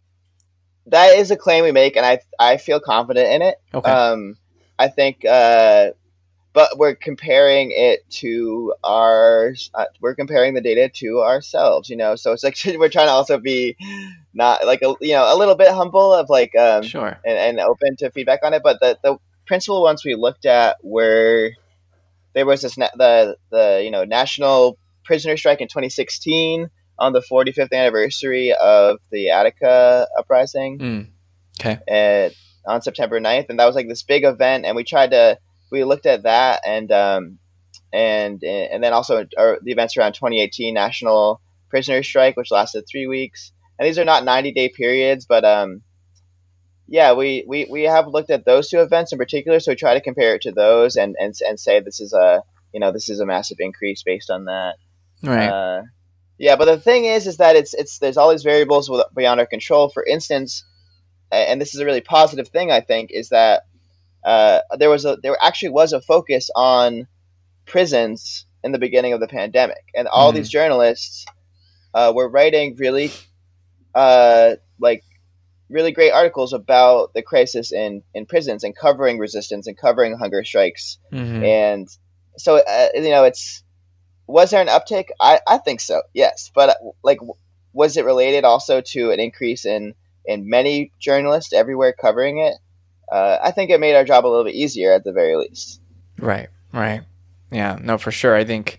that is a claim we make, and I I feel confident in it. Okay. Um, I think, uh, but we're comparing it to our, uh, we're comparing the data to ourselves, you know. So it's like we're trying to also be not like a you know a little bit humble of like um Sure. and, and open to feedback on it. But the the principal ones we looked at were there was this na- the the you know national prisoner strike in twenty sixteen on the forty-fifth anniversary of the Attica uprising. Mm. Okay. At, on September ninth, and that was like this big event, and we tried to we looked at that and um and and then also uh, the events around twenty eighteen national prisoner strike, which lasted three weeks, and these are not ninety day periods, but um yeah we, we we have looked at those two events in particular, so we try to compare it to those and and, and say this is a you know this is a massive increase based on that. Right. uh yeah, but the thing is is that it's it's there's all these variables with, beyond our control. For instance, and this is a really positive thing, I think, is that uh, there was a there actually was a focus on prisons in the beginning of the pandemic, and all Mhm. these journalists uh, were writing really uh, like really great articles about the crisis in, in prisons and covering resistance and covering hunger strikes. Mm-hmm. And so uh, you know it's was there an uptick? I, I think so, yes, but uh, like was it related also to an increase in in many journalists everywhere covering it? Uh, I think it made our job a little bit easier at the very least. Right, right. Yeah, no, for sure. I think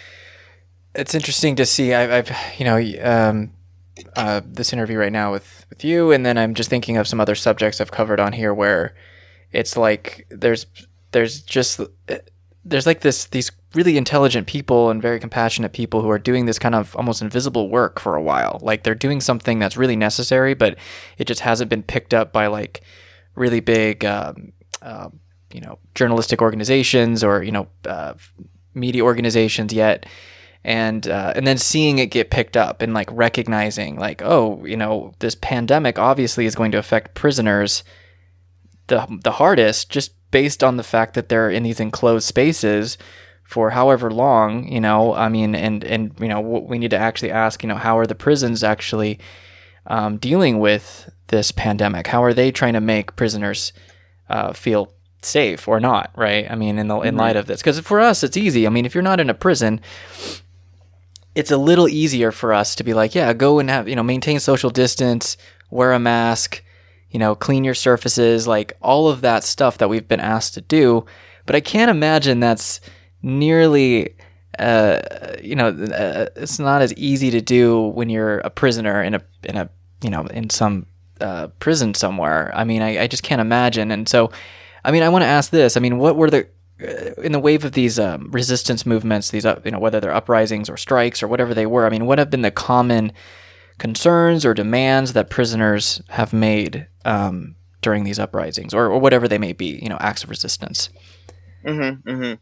it's interesting to see. I've, I've you know, um, uh, this interview right now with, with you, and then I'm just thinking of some other subjects I've covered on here where it's like there's there's just there's like this these really intelligent people and very compassionate people who are doing this kind of almost invisible work for a while. Like they're doing something that's really necessary, but it just hasn't been picked up by like really big, um, uh, you know, journalistic organizations or, you know, uh, media organizations yet. And, uh, and then seeing it get picked up and like recognizing like, oh, you know, this pandemic obviously is going to affect prisoners the, the hardest just based on the fact that they're in these enclosed spaces for however long, you know, I mean, and, and, you know, we need to actually ask, you know, how are the prisons actually um, dealing with this pandemic? How are they trying to make prisoners uh, feel safe or not, right? I mean, in the, in light of this, because for us, it's easy. I mean, if you're not in a prison, it's a little easier for us to be like, yeah, go and have, you know, maintain social distance, wear a mask, you know, clean your surfaces, like all of that stuff that we've been asked to do. But I can't imagine that's nearly, uh, you know, uh, it's not as easy to do when you're a prisoner in a, in a, you know, in some uh, prison somewhere. I mean, I, I just can't imagine. And so, I mean, I want to ask this. I mean, what were the, uh, in the wave of these um, resistance movements, these, uh, you know, whether they're uprisings or strikes or whatever they were, I mean, what have been the common concerns or demands that prisoners have made um, during these uprisings or, or whatever they may be, you know, acts of resistance? Mm-hmm, mm-hmm.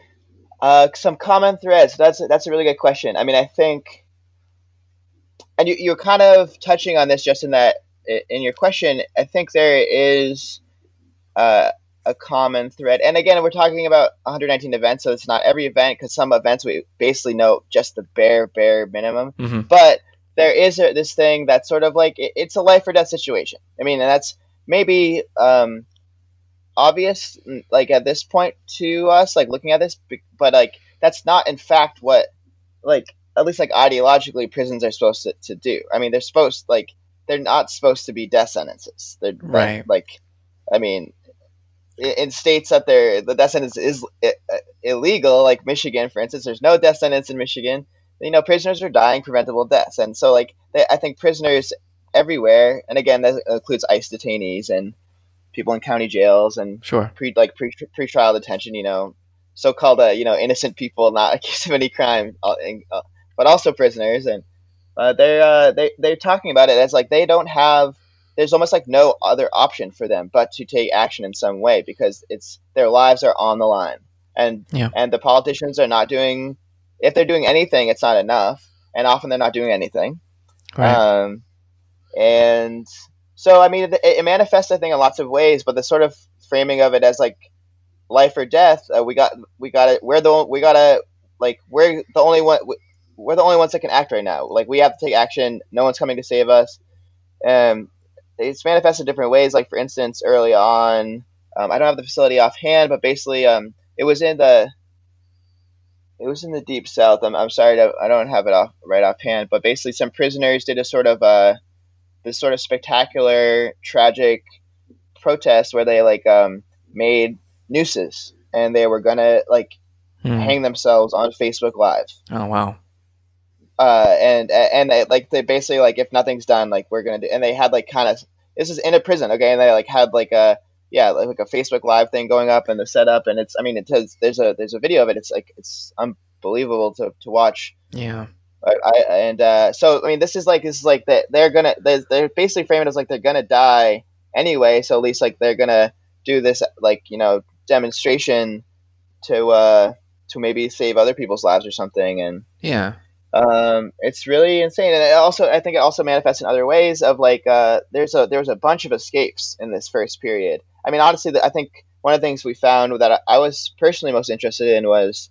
Uh, some common threads. That's, that's a really good question. I mean, I think, and you, you're kind of touching on this just in that, in your question, I think there is uh, a common thread. And again, we're talking about one hundred nineteen events, so it's not every event, because some events we basically know just the bare, bare minimum. Mm-hmm. But there is a, this thing that's sort of like, it, it's a life or death situation. I mean, and that's maybe um, obvious, like at this point to us, like looking at this, but like that's not in fact what, like, at least like ideologically prisons are supposed to, to do. I mean, they're supposed, like, they're not supposed to be death sentences. They're right. Like, I mean, in states that they're, the death sentence is illegal, like Michigan, for instance, there's no death sentence in Michigan. You know, prisoners are dying preventable deaths. And so, like, they, I think prisoners everywhere, and again, that includes ICE detainees and people in county jails and sure. pre, like pre, pre-trial detention, you know, so-called, uh, you know, innocent people not accused of any crime, uh, uh, but also prisoners. And Uh, they're uh, they they're talking about it as like they don't have. There's almost like no other option for them but to take action in some way, because it's their lives are on the line, and yeah. and the politicians are not doing. If they're doing anything, it's not enough, and often they're not doing anything. Right. Um, and so I mean, it, it manifests, I think, in lots of ways. But the sort of framing of it as like life or death, uh, we got we got it. We're the we gotta like we're the only one. We, we're the only ones that can act right now. Like, we have to take action. No one's coming to save us. Um, it's manifested different ways. Like, for instance, early on, um, I don't have the facility offhand, but basically, um, it was in the, it was in the deep south. I'm, I'm sorry to, I don't have it off right offhand, but basically, some prisoners did a sort of, uh, this sort of spectacular, tragic protest where they like um, made nooses and they were gonna like hmm. hang themselves on Facebook Live. Oh wow. Uh, and and they, like they basically like, if nothing's done, like we're gonna do, and they had like kind of, this is in a prison, okay, and they like had like a yeah like, like a Facebook Live thing going up and the setup, and it's, I mean, it does, there's a there's a video of it. It's like, it's unbelievable to, to watch. Yeah. I, I and uh, so I mean, this is like this is like that they're gonna they're, they're basically framing it as like they're gonna die anyway, so at least like they're gonna do this like, you know, demonstration to uh to maybe save other people's lives or something. And yeah. Um, it's really insane, and it also, I think, it also manifests in other ways. Of like, uh, there's a there was a bunch of escapes in this first period. I mean, honestly, I think one of the things we found that I was personally most interested in was,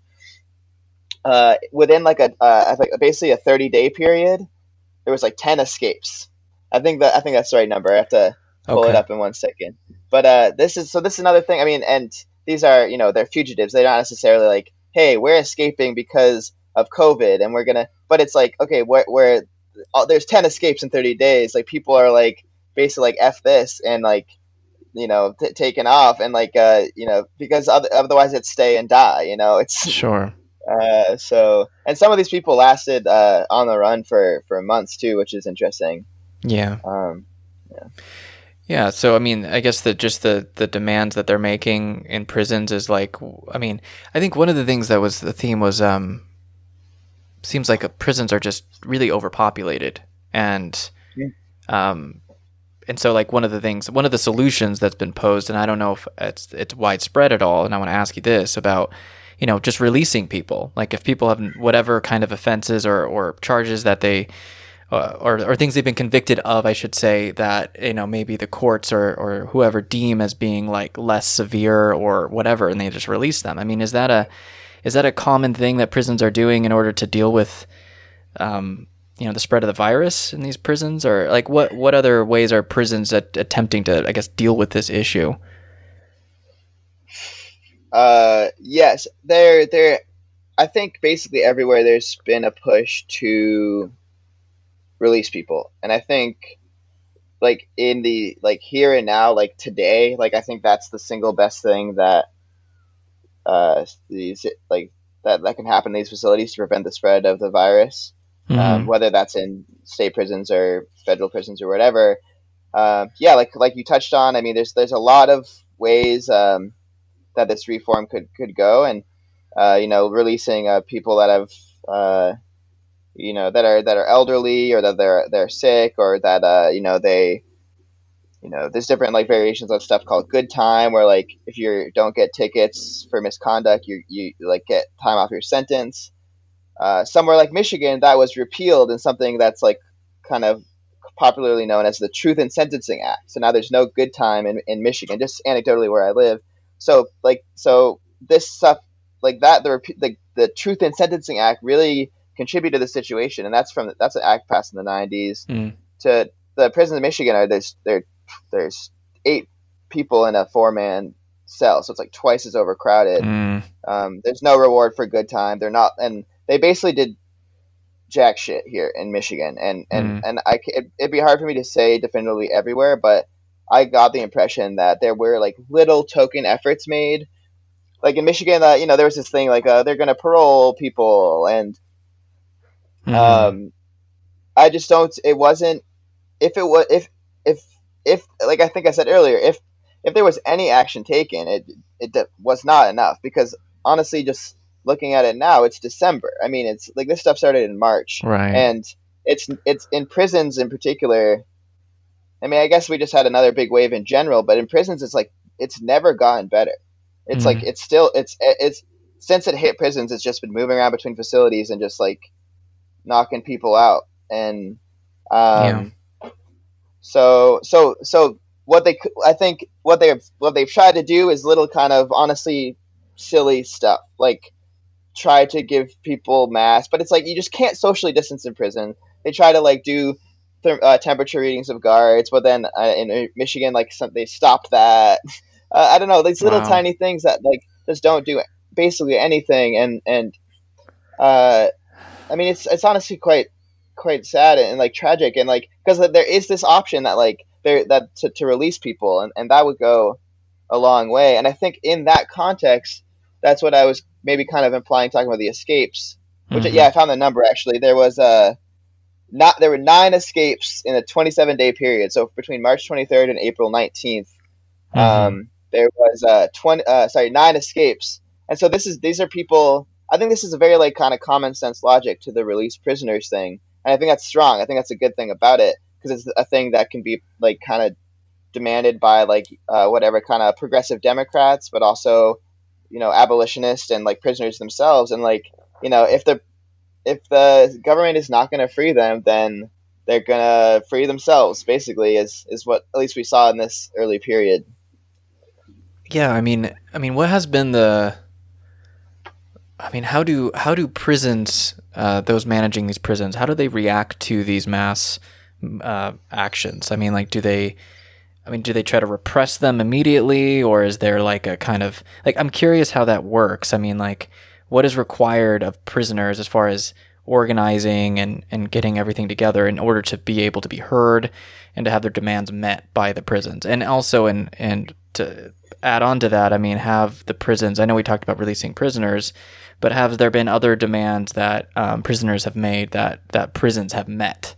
uh, within like a uh, I think basically a thirty day period, there was like ten escapes. I think that I think that's the right number. I have to pull okay. it up in one second. But uh, this is so this is another thing. I mean, and these are, you know, they're fugitives. They're not necessarily like, hey, we're escaping because of COVID and we're gonna, but it's like, okay, where where oh, there's ten escapes in thirty days, like people are like basically like F this and like, you know, t- taken off, and like uh you know, because other, otherwise it's stay and die, you know. It's sure. Uh so, and some of these people lasted uh on the run for for months too, which is interesting. Yeah. Um yeah. Yeah, so I mean, I guess that just the, the demands that they're making in prisons is like, I mean, I think one of the things that was the theme was um seems like prisons are just really overpopulated, and yeah. um and so like one of the things one of the solutions that's been posed, and I don't know if it's it's widespread at all, and I want to ask you this about, you know, just releasing people. Like if people have whatever kind of offenses or or charges that they uh, or or things they've been convicted of, I should say, that, you know, maybe the courts or or whoever deem as being like less severe or whatever, and they just release them. I mean, is that a Is that a common thing that prisons are doing in order to deal with, um, you know, the spread of the virus in these prisons? Or like what, what other ways are prisons at, attempting to, I guess, deal with this issue? Uh, yes, there, there, I think basically everywhere there's been a push to release people. And I think like in the like here and now, like today, like I think that's the single best thing that uh these like that that can happen in these facilities to prevent the spread of the virus. Mm-hmm. Um, whether that's in state prisons or federal prisons or whatever. Uh, yeah, like like you touched on. I mean, there's there's a lot of ways um, that this reform could could go, and uh, you know, releasing uh, people that have uh, you know that are that are elderly or that they're they're sick or that uh, you know they you know there's different like variations of stuff called good time, where like if you don't get tickets for misconduct, you you like get time off your sentence. Uh, somewhere like Michigan, that was repealed in something that's like kind of popularly known as the Truth in Sentencing Act. So now there's no good time in, in Michigan, just anecdotally where I live. So like so this stuff like that, the the, the Truth in Sentencing Act really contributed to the situation, and that's from that's an act passed in the nineties. Mm. To the prisons in Michigan are there's there there's eight people in a four man cell, so it's like twice as overcrowded. Mm. Um, there's no reward for good time. They're not and They basically did jack shit here in Michigan, and and Mm. and I it, it'd be hard for me to say definitively everywhere, but I got the impression that there were like little token efforts made, like in Michigan. Uh, you know, there was this thing like uh, they're going to parole people, and Mm-hmm. um, I just don't. It wasn't. If it was, if if if like I think I said earlier, if if there was any action taken, it it was not enough because honestly, just looking at it now, it's December. I mean, it's like this stuff started in March, Right. and it's it's in prisons in particular. I mean, I guess we just had another big wave in general, but in prisons, it's like it's never gotten better. It's Mhm. like it's still it's it's since it hit prisons, it's just been moving around between facilities and just like knocking people out. And um, so so so what they I think what they what they've tried to do is little kind of honestly silly stuff like try to give people masks, but it's like you just can't socially distance in prison. They try to like do th- uh, temperature readings of guards, but then uh, in Michigan, like some, they stopped that. Uh, I don't know, these little Wow. tiny things that like just don't do basically anything, and and uh, I mean it's it's honestly quite quite sad and, and like tragic, and like because there is this option that like there that to, to release people, and, and that would go a long way. And I think in that context, that's what I was maybe kind of implying talking about the escapes. Which Mhm. yeah, I found the number actually. There was uh not there were nine escapes in a twenty-seven day period. So between March twenty-third and April nineteenth, Mhm. um, there was uh twenty uh sorry nine escapes. And so this is these are people. I think this is a very like kind of common sense logic to the release prisoners thing, and I think that's strong. I think that's a good thing about it because it's a thing that can be like kind of demanded by like uh, whatever kind of progressive Democrats, but also you know abolitionists and like prisoners themselves. And like you know if the if the government is not going to free them, then they're gonna free themselves. Basically, is is what at least we saw in this early period. Yeah, I mean, I mean, what has been the? I mean, how do how do prisons, uh, those managing these prisons, how do they react to these mass uh, actions? I mean, like, do they? I mean, do they try to repress them immediately, or is there like a kind of like? I'm curious how that works. I mean, like, what is required of prisoners as far as organizing and, and getting everything together in order to be able to be heard and to have their demands met by the prisons, and also and and to add on to that, I mean, have the prisons. I know we talked about releasing prisoners, but have there been other demands that um, prisoners have made that that prisons have met?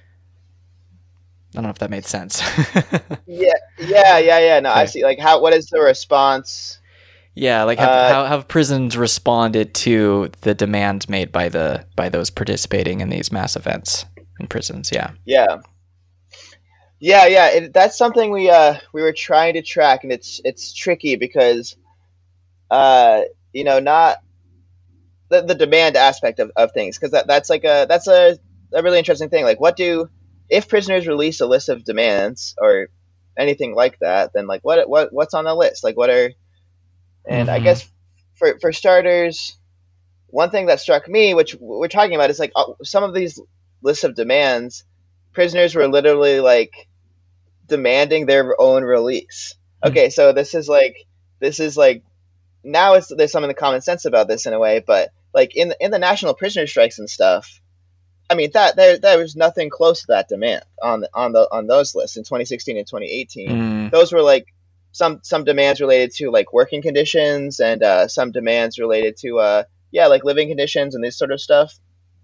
I don't know if that made sense. Yeah, yeah, yeah, yeah. No, I Okay. see. Like, how? What is the response? Yeah, like have, Uh, how have prisons responded to the demands made by the by those participating in these mass events in prisons? Yeah. Yeah, yeah, yeah. It, that's something we uh we were trying to track, and it's it's tricky because uh you know not the, the demand aspect of, of things because that, that's like a that's a, a really interesting thing. Like, what do if prisoners release a list of demands or anything like that? Then like what what what's on the list? Like, what are and I Mhm. guess for for starters, one thing that struck me, which we're talking about, is like uh, some of these lists of demands, prisoners were literally like demanding their own release. Okay, so this is like this is like now it's there's some of the common sense about this in a way, but like in in the national prisoner strikes and stuff, I mean that there there was nothing close to that demand. on on the on those lists in twenty sixteen and twenty eighteen. Mm. Those were like some some demands related to like working conditions and uh, some demands related to uh, yeah like living conditions and this sort of stuff.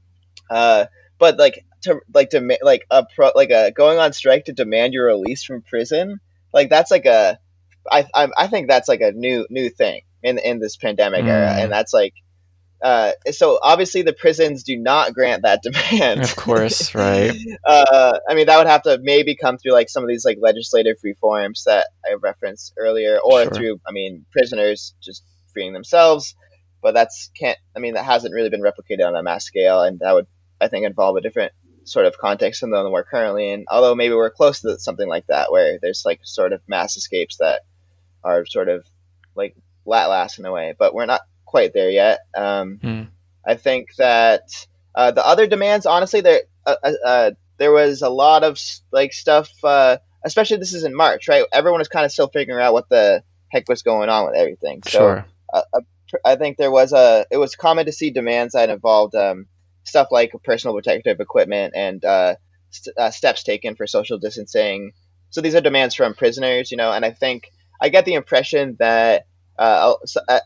Uh, but like to like to like a pro like a going on strike to demand your release from prison, like that's like a I I, I think that's like a new new thing in in this pandemic Mm. era, and that's like. Uh, so obviously the prisons do not grant that demand. Of course, right. uh, I mean, that would have to maybe come through like some of these like legislative reforms that I referenced earlier, or Sure. through, I mean, prisoners just freeing themselves. But that's can't. I mean, that hasn't really been replicated on a mass scale, and that would, I think, involve a different sort of context than the one we're currently in. Although maybe we're close to something like that, where there's like sort of mass escapes that are sort of like lat last in a way, but we're not quite there yet. Um, Mm. I think that uh, the other demands, honestly, there uh, uh, uh, there was a lot of like stuff. Uh, especially this is in March, right? Everyone was kind of still figuring out what the heck was going on with everything. So Sure. uh, uh, I think there was a. It was common to see demands that involved um, stuff like personal protective equipment and uh, st- uh, steps taken for social distancing. So these are demands from prisoners, you know. And I think I get the impression that uh, uh,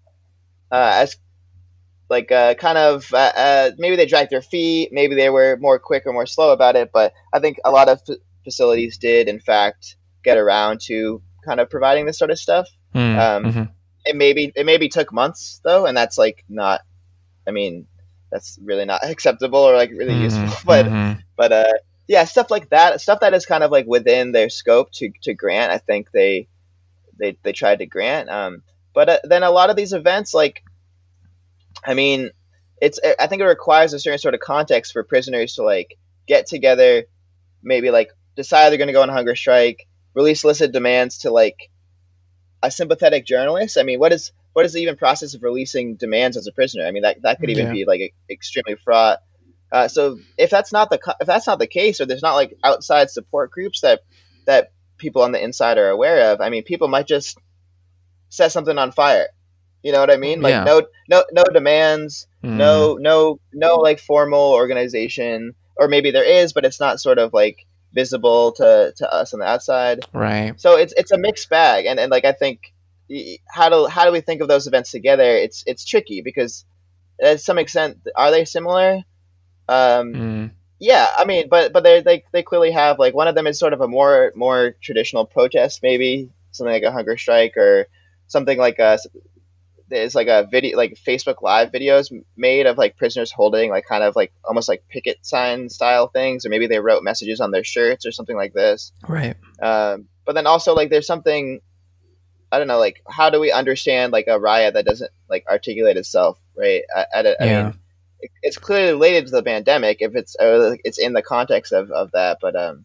uh, as like uh, kind of uh, uh, maybe they dragged their feet, maybe they were more quick or more slow about it, but I think a lot of f- facilities did in fact get around to kind of providing this sort of stuff. Mm. Um, Mm-hmm. It maybe it maybe took months though, and that's like not. I mean, that's really not acceptable or like really Mm-hmm. useful. But Mm-hmm. but uh, yeah, stuff like that, stuff that is kind of like within their scope to to grant. I think they they they tried to grant. Um, but uh, then a lot of these events, like, I mean, it's I think it requires a certain sort of context for prisoners to like get together, maybe like decide they're going to go on a hunger strike, release illicit demands to like a sympathetic journalist. I mean, what is what is the even process of releasing demands as a prisoner? I mean, that that could even Yeah. be like e- extremely fraught. Uh, so if that's not the co- if that's not the case, or there's not like outside support groups that that people on the inside are aware of, I mean, people might just set something on fire. You know what I mean? Like Yeah. no no no demands, Mm. no no no like formal organization, or maybe there is, but it's not sort of like visible to, to us on the outside. Right. So it's it's a mixed bag, and, and like I think y- how do how do we think of those events together? It's it's tricky because to some extent are they similar? Um, Mm. yeah, I mean, but but they they they clearly have like one of them is sort of a more more traditional protest, maybe something like a hunger strike or something like a there's like a video like Facebook Live videos made of like prisoners holding like kind of like almost like picket sign style things, or maybe they wrote messages on their shirts or something like this. Right. Um, but then also like there's something I don't know, like how do we understand like a riot that doesn't like articulate itself, right? At, at a, I Yeah. mean, it, it's clearly related to the pandemic if it's uh, it's in the context of, of that, but um,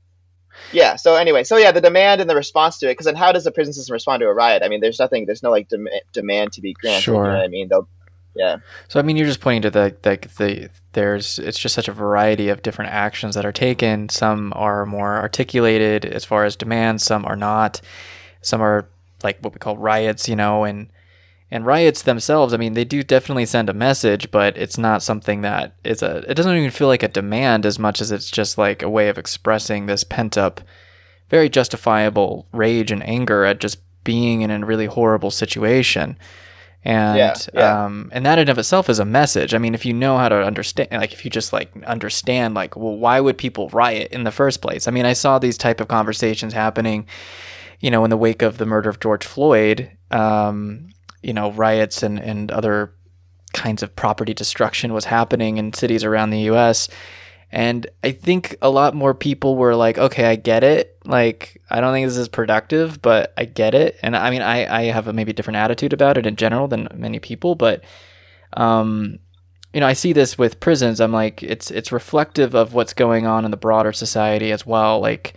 yeah. So anyway, so yeah, the demand and the response to it, because then how does the prison system respond to a riot? I mean, there's nothing, there's no like dem- demand to be granted. Sure. You know what I mean? They'll, yeah. So I mean, you're just pointing to the like the there's it's just such a variety of different actions that are taken. Some are more articulated as far as demands. Some are not. Some are like what we call riots, you know, and and riots themselves. I mean, they do definitely send a message, but it's not something that is a. It doesn't even feel like a demand as much as it's just like a way of expressing this pent up, very justifiable rage and anger at just being in a really horrible situation. And Yeah, yeah. um and that in of itself is a message. I mean, if you know how to understand, like if you just like understand like, well, why would people riot in the first place? I mean, I saw these type of conversations happening, you know, in the wake of the murder of George Floyd, um, you know, riots and, and other kinds of property destruction was happening in cities around the U S. And I think a lot more people were like, okay, I get it. Like, I don't think this is productive, but I get it. And I mean, I, I have a maybe different attitude about it in general than many people, but, um, you know, I see this with prisons. I'm like, it's, it's reflective of what's going on in the broader society as well. Like,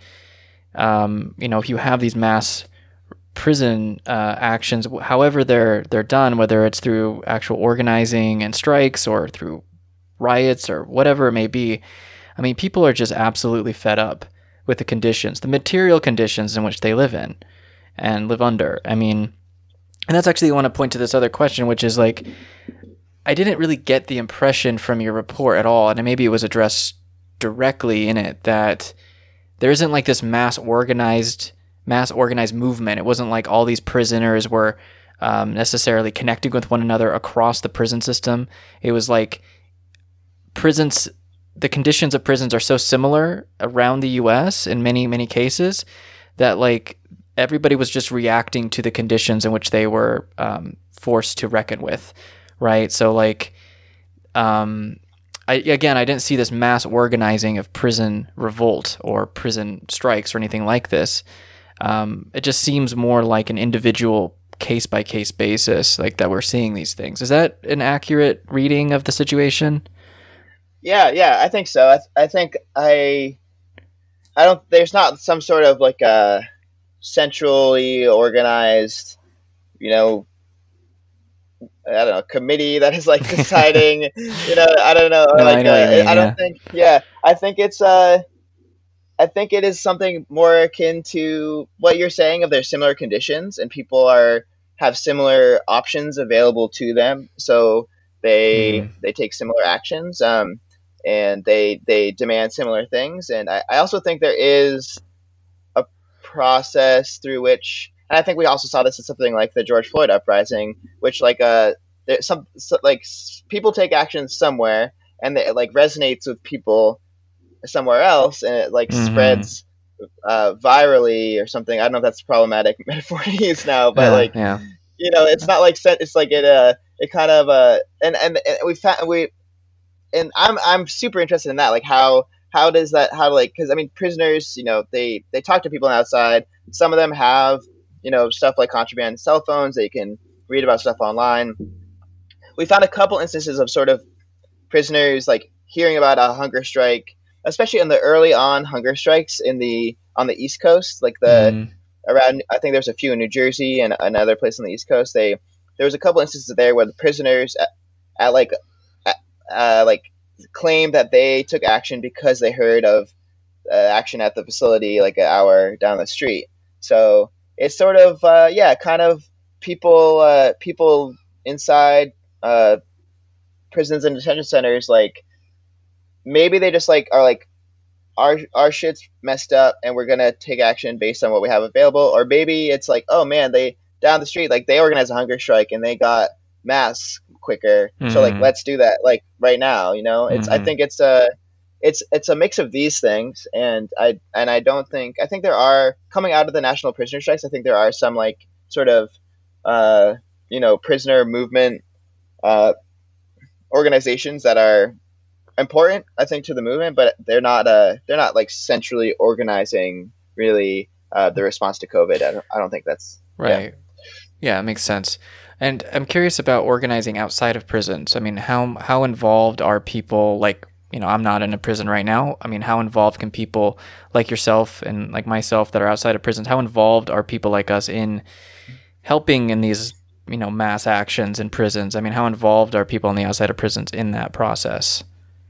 um, you know, if you have these mass prison uh, actions, however they're, they're done, whether it's through actual organizing and strikes or through riots or whatever it may be, I mean, people are just absolutely fed up with the conditions, the material conditions in which they live in and live under. I mean, and that's actually I want to point to this other question, which is like, I didn't really get the impression from your report at all, and maybe it was addressed directly in it that there isn't like this mass organized mass organized movement. It wasn't like all these prisoners were um, necessarily connecting with one another across the prison system. It was like prisons, the conditions of prisons are so similar around the U S in many, many cases that like everybody was just reacting to the conditions in which they were um, forced to reckon with, right? So like, um, I, again, I didn't see this mass organizing of prison revolt or prison strikes or anything like this. Um, it just seems more like an individual case-by-case basis, like that we're seeing these things. Is that an accurate reading of the situation? Yeah, yeah, I think so. I, th- I think I, I don't. There's not some sort of like a centrally organized, you know, I don't know, committee that is like deciding. you know, I don't know. Or No, like I know what uh, you mean, I don't yeah. think. Yeah, I think it's uh, I think it is something more akin to what you're saying of their similar conditions, and people are have similar options available to them, so they Mm. they take similar actions. Um, and they they demand similar things. And I, I also think there is a process through which, and I think we also saw this in something like the George Floyd uprising, which like uh there, some so, like s- people take action somewhere, and it like resonates with people somewhere else, and it like Mm-hmm. spreads uh, virally or something. I don't know if that's a problematic metaphor to use now, but Yeah, like yeah. you know, it's not like set. It's like it uh it kind of uh and and, and we found we and I'm I'm super interested in that. Like how how does that how like because I mean prisoners, you know, they they talk to people on the outside. Some of them have you know stuff like contraband cell phones. They can read about stuff online. We found a couple instances of sort of prisoners like hearing about a hunger strike, especially in the early on hunger strikes in the on the East Coast, like the Mm. around. I think there's a few in New Jersey and another place on the East Coast. They there was a couple instances there where the prisoners at, at like at, uh, like claimed that they took action because they heard of uh, action at the facility like an hour down the street. So it's sort of uh, yeah, kind of people uh, people inside uh, prisons and detention centers like maybe they just like are like our our shit's messed up and we're gonna take action based on what we have available, or maybe it's like oh man they down the street like they organized a hunger strike and they got masks quicker, so like Mm-hmm. let's do that like right now. You know, it's I Mm-hmm. think it's a it's it's a mix of these things, and I and I don't think I think there are coming out of the national prisoner strikes. I think there are some like sort of uh you know prisoner movement uh organizations that are important, I think, to the movement, but they're not uh they're not like centrally organizing really uh, the response to COVID. I don't, I don't think that's yeah. Right. Yeah, it makes sense. And I'm curious about organizing outside of prisons. I mean, how how involved are people like, you know, I'm not in a prison right now. I mean, how involved can people like yourself and like myself that are outside of prisons, how involved are people like us in helping in these, you know, mass actions in prisons? I mean, how involved are people on the outside of prisons in that process?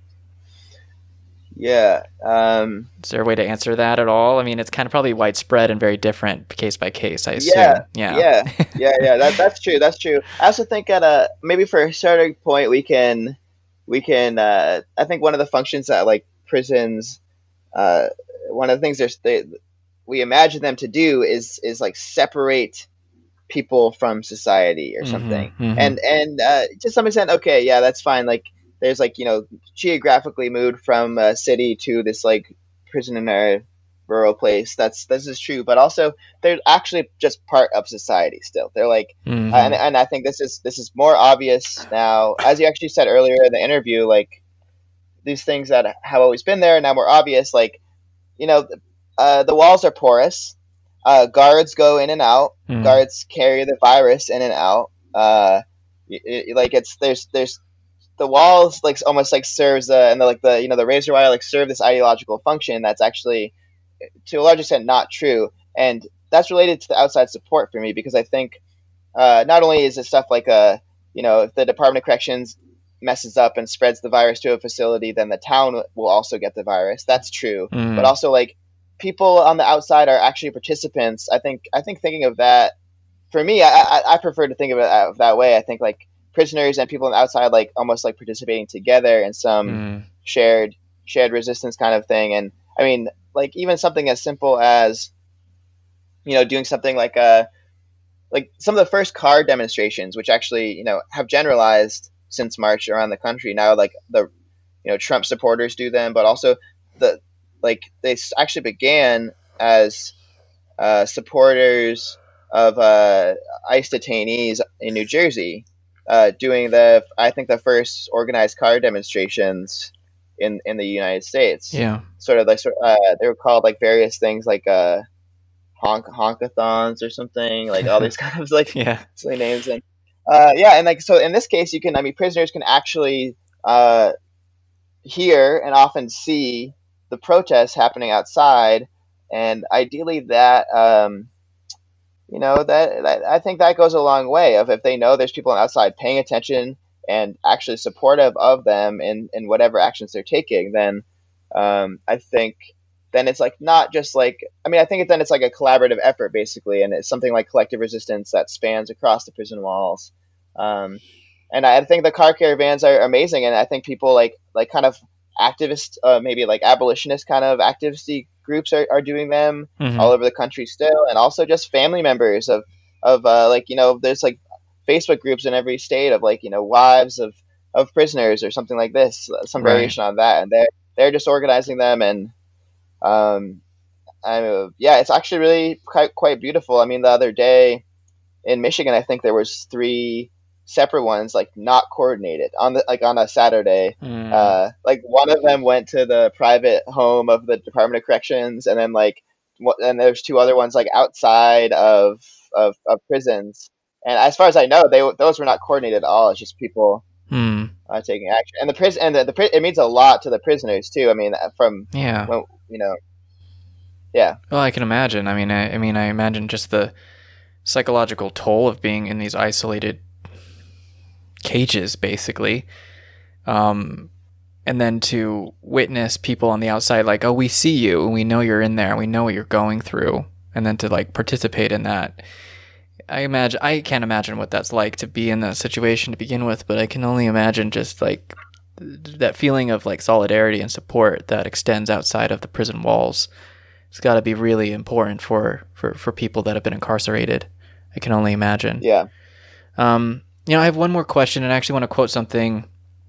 Yeah. Um, Is there a way to answer that at all? I mean, it's kind of probably widespread and very different case by case, I yeah. assume. Yeah. Yeah. Yeah. Yeah. That that's true. That's true. I also think at a maybe for a starting point we can we can uh, I think one of the functions that like prisons uh, one of the things there's they, we imagine them to do is is like separate people from society or something. Mm-hmm, mm-hmm. And and uh, to some extent, okay, yeah, that's fine. Like there's like you know geographically moved from a city to this like prison in a rural place. That's this is true, but also they're actually just part of society still. They're like, Mm-hmm. and and I think this is this is more obvious now, as you actually said earlier in the interview. Like these things that have always been there now more obvious. Like you know, uh, the walls are porous. Uh, guards go in and out. Mm-hmm. Guards carry the virus in and out. Uh, y- y- like it's there's there's the walls like almost like serves uh, and the like the you know the razor wire like serve this ideological function that's actually to a large extent not true, and that's related to the outside support for me because I think uh, not only is it stuff like uh you know if the Department of Corrections messes up and spreads the virus to a facility, then the town will also get the virus. That's true, Mm-hmm. but also like people on the outside are actually participants. I think I think thinking of that for me, I, I, I prefer to think of it that way. I think like prisoners and people on the outside like almost like participating together in some Mm-hmm. shared shared resistance kind of thing. And I mean, like even something as simple as, you know, doing something like a, like some of the first car demonstrations, which actually, you know, have generalized since March around the country. Now, like the, you know, Trump supporters do them, but also the, like they s- actually began as uh, supporters of uh, ICE detainees in New Jersey, uh, doing the, I think the first organized car demonstrations in, in the United States. Yeah. Sort of like, sort- uh, they were called like various things like, uh, honk honkathons or something, like all these kind of like Yeah. silly names. And uh yeah, and like so in this case you can, I mean, prisoners can actually uh hear and often see the protests happening outside, and ideally that um you know that, that I think that goes a long way of if they know there's people outside paying attention and actually supportive of them in in whatever actions they're taking, then um I think then it's like not just like, I mean, I think it, then it's like a collaborative effort basically, and it's something like collective resistance that spans across the prison walls. Um, and I think the car caravans are amazing, and I think people like like kind of activist, uh, maybe like abolitionist kind of activisty groups are, are doing them Hmm. all over the country still, and also just family members of of uh, like, you know, there's like Facebook groups in every state of like, you know, wives of of prisoners or something like this, some Right. variation on that, and they're they're just organizing them. And um, I, yeah, it's actually really quite quite beautiful. I mean, the other day in Michigan, I think there was three separate ones, like not coordinated on the like on a Saturday. Mm. Uh, like one of them went to the private home of the Department of Corrections, and then like wh- and there's two other ones like outside of of, of prisons. And as far as I know, they those were not coordinated at all. It's just people Mm. uh, taking action. And the prison and the, the pri- it means a lot to the prisoners too. I mean, from Yeah. when, you know, yeah. Well, I can imagine. I mean, I, I mean, I imagine just the psychological toll of being in these isolated cages, basically. Um, and then to witness people on the outside, like, oh, we see you, and we know you're in there, and we know what you're going through, and then to like participate in that. I imagine I can't imagine what that's like to be in that situation to begin with, but I can only imagine just like that feeling of like solidarity and support that extends outside of the prison walls. It's got to be really important for, for, for people that have been incarcerated. I can only imagine. Yeah. Um, you know, I have one more question, and I actually want to quote something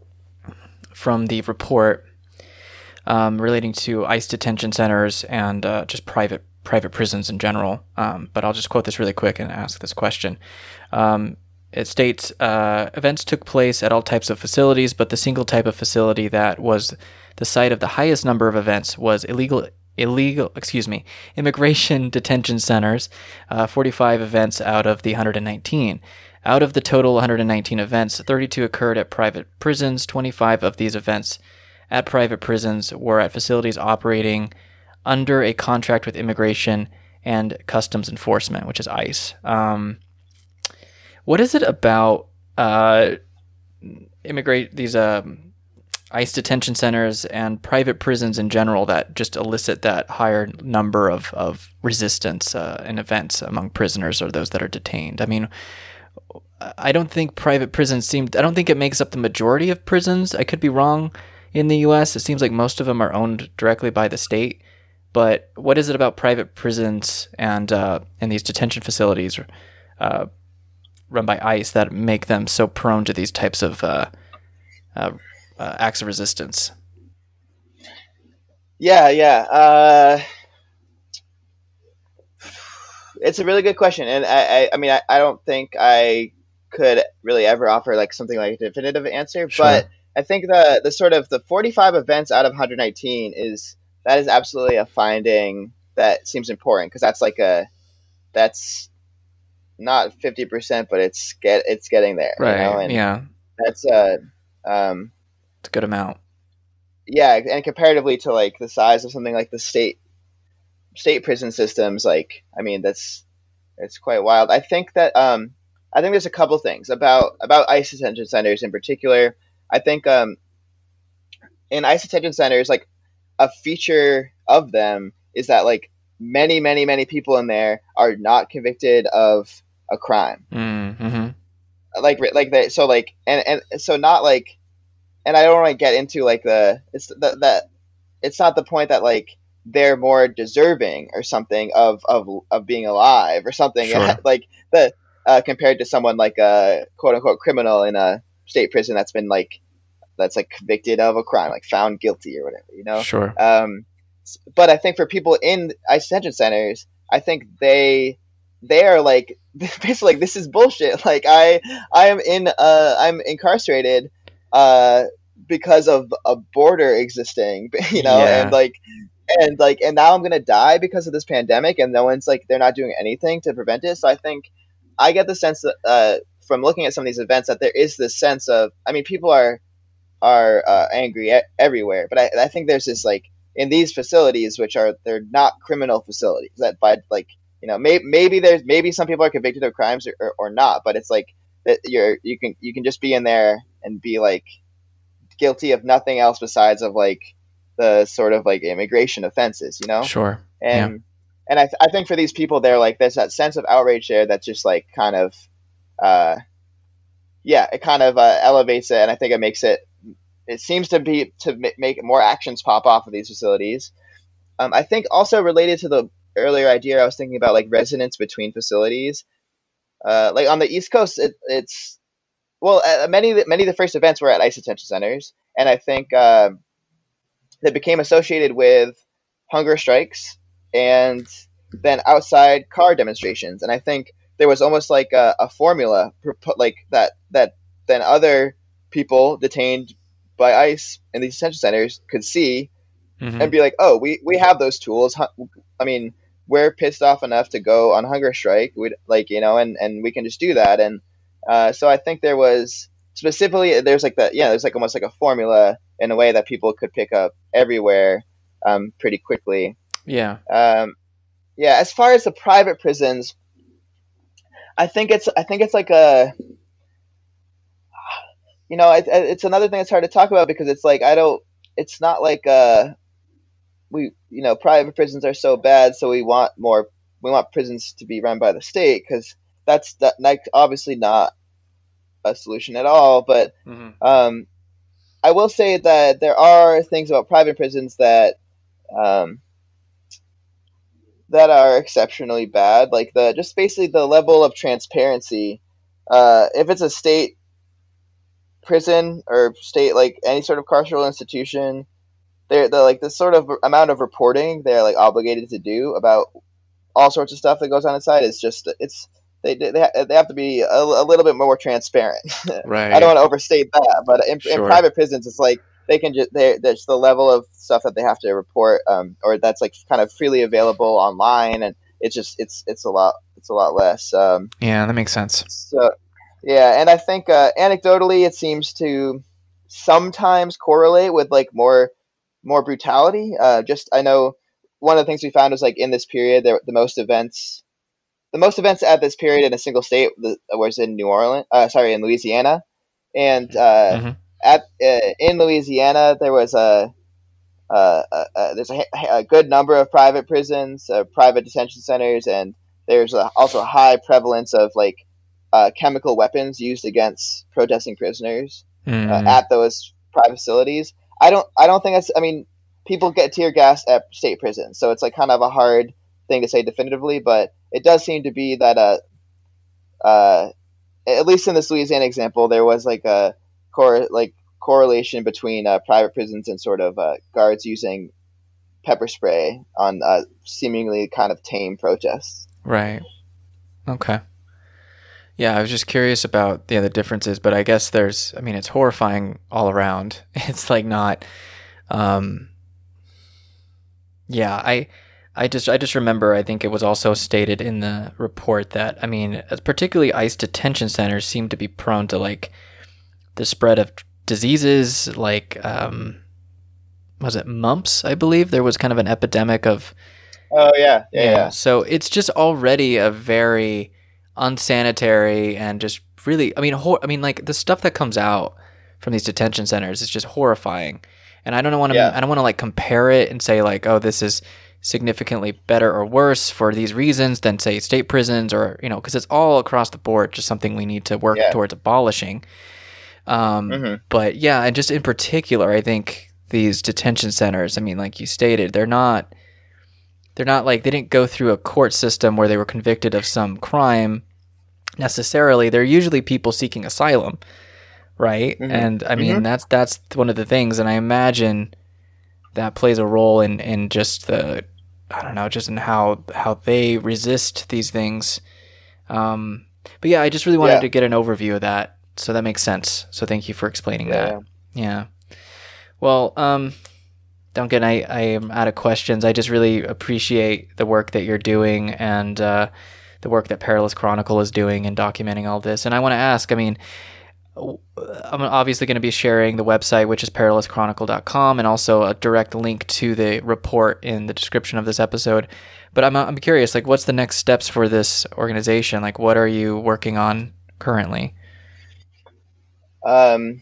from the report um, relating to ICE detention centers and uh, just private private prisons in general. Um, but I'll just quote this really quick and ask this question. Um, it states, uh, events took place at all types of facilities, but the single type of facility that was the site of the highest number of events was illegal illegal, excuse me, immigration detention centers, uh, forty-five events out of the one hundred nineteen. Out of the total one hundred nineteen events, thirty-two occurred at private prisons. twenty-five of these events at private prisons were at facilities operating under a contract with Immigration and Customs Enforcement, which is ICE. Um, what is it about uh, immigrate these um, ICE detention centers and private prisons in general that just elicit that higher number of, of resistance uh, and events among prisoners or those that are detained? I mean, I don't think private prisons seem, I don't think it makes up the majority of prisons. I could be wrong in the U S. It seems like most of them are owned directly by the state. But what is it about private prisons and uh, and these detention facilities uh, run by ICE that make them so prone to these types of uh, uh, uh, acts of resistance? Yeah, yeah. Uh, it's a really good question, and I, I, I mean, I, I don't think I could really ever offer like something like a definitive answer, Sure. but I think the the sort of the forty-five events out of one hundred nineteen is that is absolutely a finding that seems important, because that's like a that's not fifty percent, but it's get it's getting there, Right. you know? And yeah. that's uh um It's a good amount. yeah, and comparatively to like the size of something like the state state prison systems, like I mean that's it's quite wild. I think that um I think there's a couple things about about ICE detention centers in particular. I think um in ICE detention centers, like a feature of them is that like many many many people in there are not convicted of a crime. Mm-hmm. Like like that, so like and and so not like, and I don't want to get into like the it's the, that it's not the point that like they're more deserving or something of of of being alive or something Sure. like the uh, compared to someone like a quote unquote criminal in a state prison that's been like that's like convicted of a crime, like found guilty or whatever, you know. Sure. Um, but I think for people in ICE detention centers, I think they they are like basically like, this is bullshit. Like I I am in uh I'm incarcerated uh because of a border existing, you know, Yeah. and like and like and now I'm gonna die because of this pandemic, and no one's like they're not doing anything to prevent it. So I think I get the sense that uh from looking at some of these events that there is this sense of, I mean, people are are uh, angry e- everywhere, but I, I think there's this like in these facilities, which are they're not criminal facilities, that by like you know may, maybe there's maybe some people are convicted of crimes or, or, or not, but it's like that you're you can you can just be in there and be like guilty of nothing else besides of like the sort of like immigration offenses, you know. Sure. And Yeah. and I, th- I think for these people, they're like there's that sense of outrage there that's just like kind of uh yeah, it kind of uh, elevates it, and I think it makes it. It seems to be to ma- make more actions pop off of these facilities. Um, I think also related to the earlier idea, I was thinking about like resonance between facilities. Uh, like on the East Coast, it, it's well, uh, many of the, many of the first events were at ICE detention centers, and I think uh, they became associated with hunger strikes and then outside car demonstrations. And I think there was almost like a, a formula like that that then other people detained by ICE in these detention centers could see Mm-hmm. and be like, oh, we, we have those tools. I mean, we're pissed off enough to go on hunger strike. We like, you know, and, and we can just do that. And uh, so I think there was specifically, there's like that, yeah, there's like almost like a formula in a way that people could pick up everywhere um, pretty quickly. Yeah. Um, yeah. As far as the private prisons, I think it's, I think it's like a, you know, it, it's another thing that's hard to talk about because it's like, I don't, it's not like, uh, we, you know, private prisons are so bad, so we want more, we want prisons to be run by the state, because that's that, like, obviously not a solution at all. But Mm-hmm. um, I will say that there are things about private prisons that um, that are exceptionally bad, like the just basically the level of transparency. Uh, if it's a state prison or state like any sort of carceral institution, they're, they're like the sort of amount of reporting they're like obligated to do about all sorts of stuff that goes on inside is just it's they they, they have to be a, a little bit more transparent. Right. I don't want to overstate that, but in, Sure. in private prisons, it's like they can just they there's the level of stuff that they have to report, um, or that's like kind of freely available online, and it's just it's it's a lot it's a lot less. Um, Yeah, that makes sense. so yeah, and I think uh, anecdotally, it seems to sometimes correlate with like more. more brutality. Uh, just I know one of the things we found was like in this period, there the most events, the most events at this period in a single state was in New Orleans. Uh, sorry, in Louisiana, and uh, Mm-hmm. at uh, in Louisiana there was a, uh, uh, uh, there's a, a good number of private prisons, uh, private detention centers, and there's a, also a high prevalence of like uh, chemical weapons used against protesting prisoners Mm-hmm. uh, at those private facilities. I don't. I don't think that's. I mean, people get tear gas at state prisons, so it's like kind of a hard thing to say definitively. But it does seem to be that, uh, uh, at least in this Louisiana example, there was like a cor- like correlation between uh, private prisons and sort of uh, guards using pepper spray on uh, seemingly kind of tame protests. Right. Okay. Yeah, I was just curious about yeah, the differences, but I guess there's, I mean, it's horrifying all around. It's like not, um, yeah, I, I just, I just remember, I think it was also stated in the report that, I mean, particularly ICE detention centers seem to be prone to like the spread of diseases, like, um, was it mumps? I believe there was kind of an epidemic of. Oh yeah, yeah. yeah. yeah. So it's just already a very unsanitary and just really, I mean, hor- I mean, like the stuff that comes out from these detention centers is just horrifying. And I don't want to, Yeah. I don't want to like compare it and say like, oh, this is significantly better or worse for these reasons than say state prisons or, you know, because it's all across the board, just something we need to work Yeah. towards abolishing. Um, Mm-hmm. But yeah, and just in particular, I think these detention centers, I mean, like you stated, they're not they're not like they didn't go through a court system where they were convicted of some crime necessarily. They're usually people seeking asylum, right? Mm-hmm. And I mean, mm-hmm. that's that's one of the things, and I imagine that plays a role in in just the I don't know, just in how how they resist these things. Um, but yeah, I just really wanted yeah. to get an overview of that, so that makes sense. So thank you for explaining yeah. that. Yeah. Well, um, Duncan, I, I am out of questions. I just really appreciate the work that you're doing and uh, the work that Perilous Chronicle is doing in documenting all this. And I want to ask, I mean, I'm obviously going to be sharing the website, which is perilous chronicle dot com, and also a direct link to the report in the description of this episode. But I'm I'm curious, like, what's the next steps for this organization? Like, what are you working on currently? Um.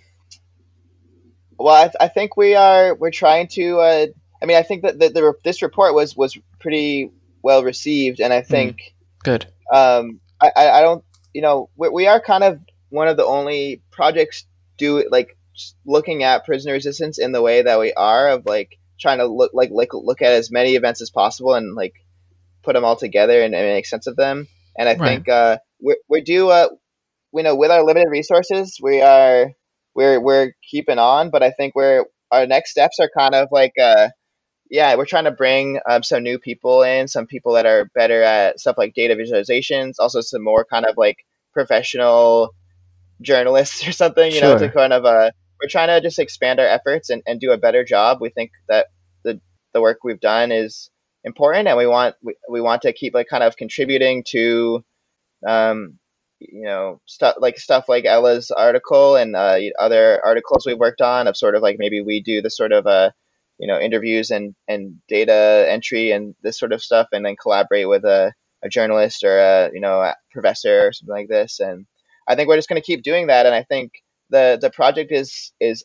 Well, I, th- I think we are. We're trying to. Uh, I mean, I think that the, the this report was was pretty well received, and I think mm, good. Um, I, I don't. You know, we, we are kind of one of the only projects do like looking at prisoner resistance in the way that we are, of like trying to look like like look at as many events as possible and like put them all together and, and make sense of them. And I right. think uh, we we do. Uh, we know with our limited resources, we are. We're we're keeping on, but I think we're our next steps are kind of like, uh, yeah, we're trying to bring um, some new people in, some people that are better at stuff like data visualizations, also some more kind of like professional journalists or something, you sure. know, to kind of uh, we're trying to just expand our efforts and, and do a better job. We think that the the work we've done is important, and we want we, we want to keep like kind of contributing to. Um, you know, stuff like stuff like Ella's article and uh, other articles we've worked on of sort of like maybe we do the sort of uh, you know, interviews and, and data entry and this sort of stuff, and then collaborate with a, a journalist or a, you know, a professor or something like this. And I think we're just going to keep doing that. And I think the, the project is, is,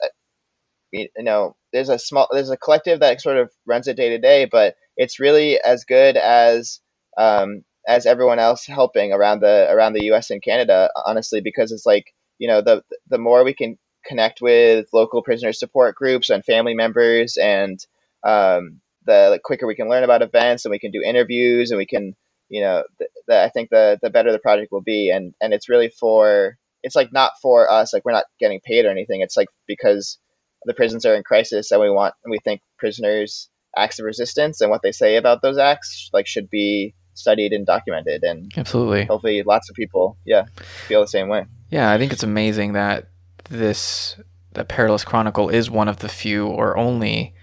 you know, there's a small, there's a collective that sort of runs it day to day, but it's really as good as, um, as everyone else helping around the around the U S and Canada, honestly, because it's like, you know, the the more we can connect with local prisoner support groups and family members, and um, the like, quicker we can learn about events, and we can do interviews, and we can, you know, the, the, I think the the better the project will be. And and it's really for, it's like not for us, like we're not getting paid or anything. It's like because the prisons are in crisis, and we want and we think prisoners' acts of resistance and what they say about those acts like should be studied and documented, and absolutely hopefully lots of people yeah feel the same way. Yeah, I think it's amazing that this the Perilous Chronicle is one of the few or only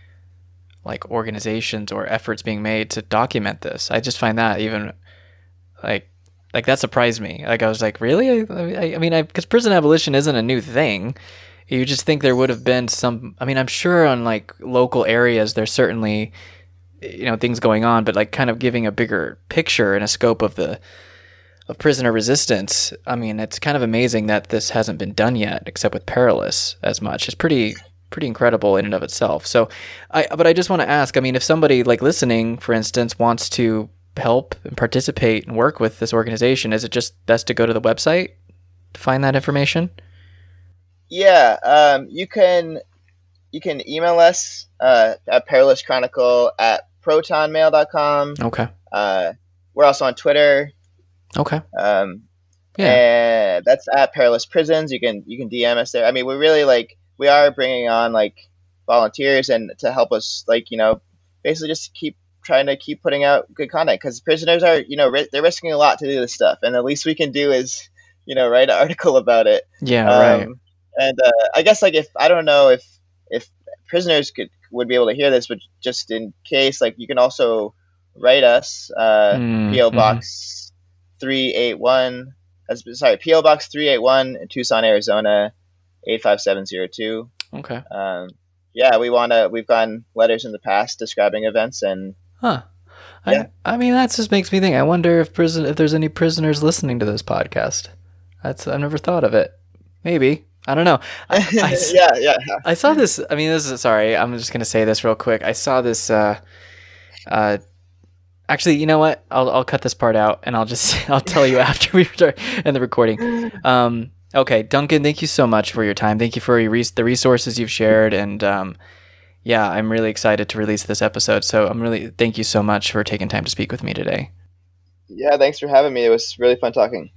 like organizations or efforts being made to document this. I just find that even like like that surprised me. Like I was like, really? I, I mean, because prison abolition isn't a new thing. You just think there would have been some. I mean, I'm sure on like local areas there's certainly, you know, things going on, but like kind of giving a bigger picture and a scope of the of prisoner resistance. I mean, it's kind of amazing that this hasn't been done yet, except with Perilous as much. It's pretty pretty incredible in and of itself. So, I but I just want to ask. I mean, if somebody like listening, for instance, wants to help and participate and work with this organization, is it just best to go to the website to find that information? Yeah, um, you can you can email us uh, at perilous chronicle at proton mail dot com. Okay. Uh, we're also on Twitter. Okay. Um, yeah. And that's at Perilous Prisons. You can you can D M us there. I mean, we really like we are bringing on like volunteers and to help us, like, you know, basically just keep trying to keep putting out good content, because prisoners are, you know, ri- they're risking a lot to do this stuff, and the least we can do is, you know, write an article about it. Yeah. Um, right. And uh, I guess like if I don't know if if prisoners could would be able to hear this, but just in case, like, you can also write us uh, mm, P O Box mm-hmm. three eight one. That's, sorry, P O Box three eight one in Tucson, Arizona eight five seven zero two. Okay. Um, yeah, we want to. We've gotten letters in the past describing events, and huh. Yeah. I I mean, that just makes me think. I wonder if prison if there's any prisoners listening to this podcast. That's I've never thought of it. Maybe. I don't know. I, I, yeah, yeah. I saw this. I mean, this is sorry. I'm just gonna say this real quick. I saw this. Uh, uh, actually, you know what? I'll I'll cut this part out, and I'll just I'll tell you after we start in the recording. Um, okay, Duncan, thank you so much for your time. Thank you for your res- the resources you've shared, and um, yeah, I'm really excited to release this episode. So I'm really thank you so much for taking time to speak with me today. Yeah, thanks for having me. It was really fun talking.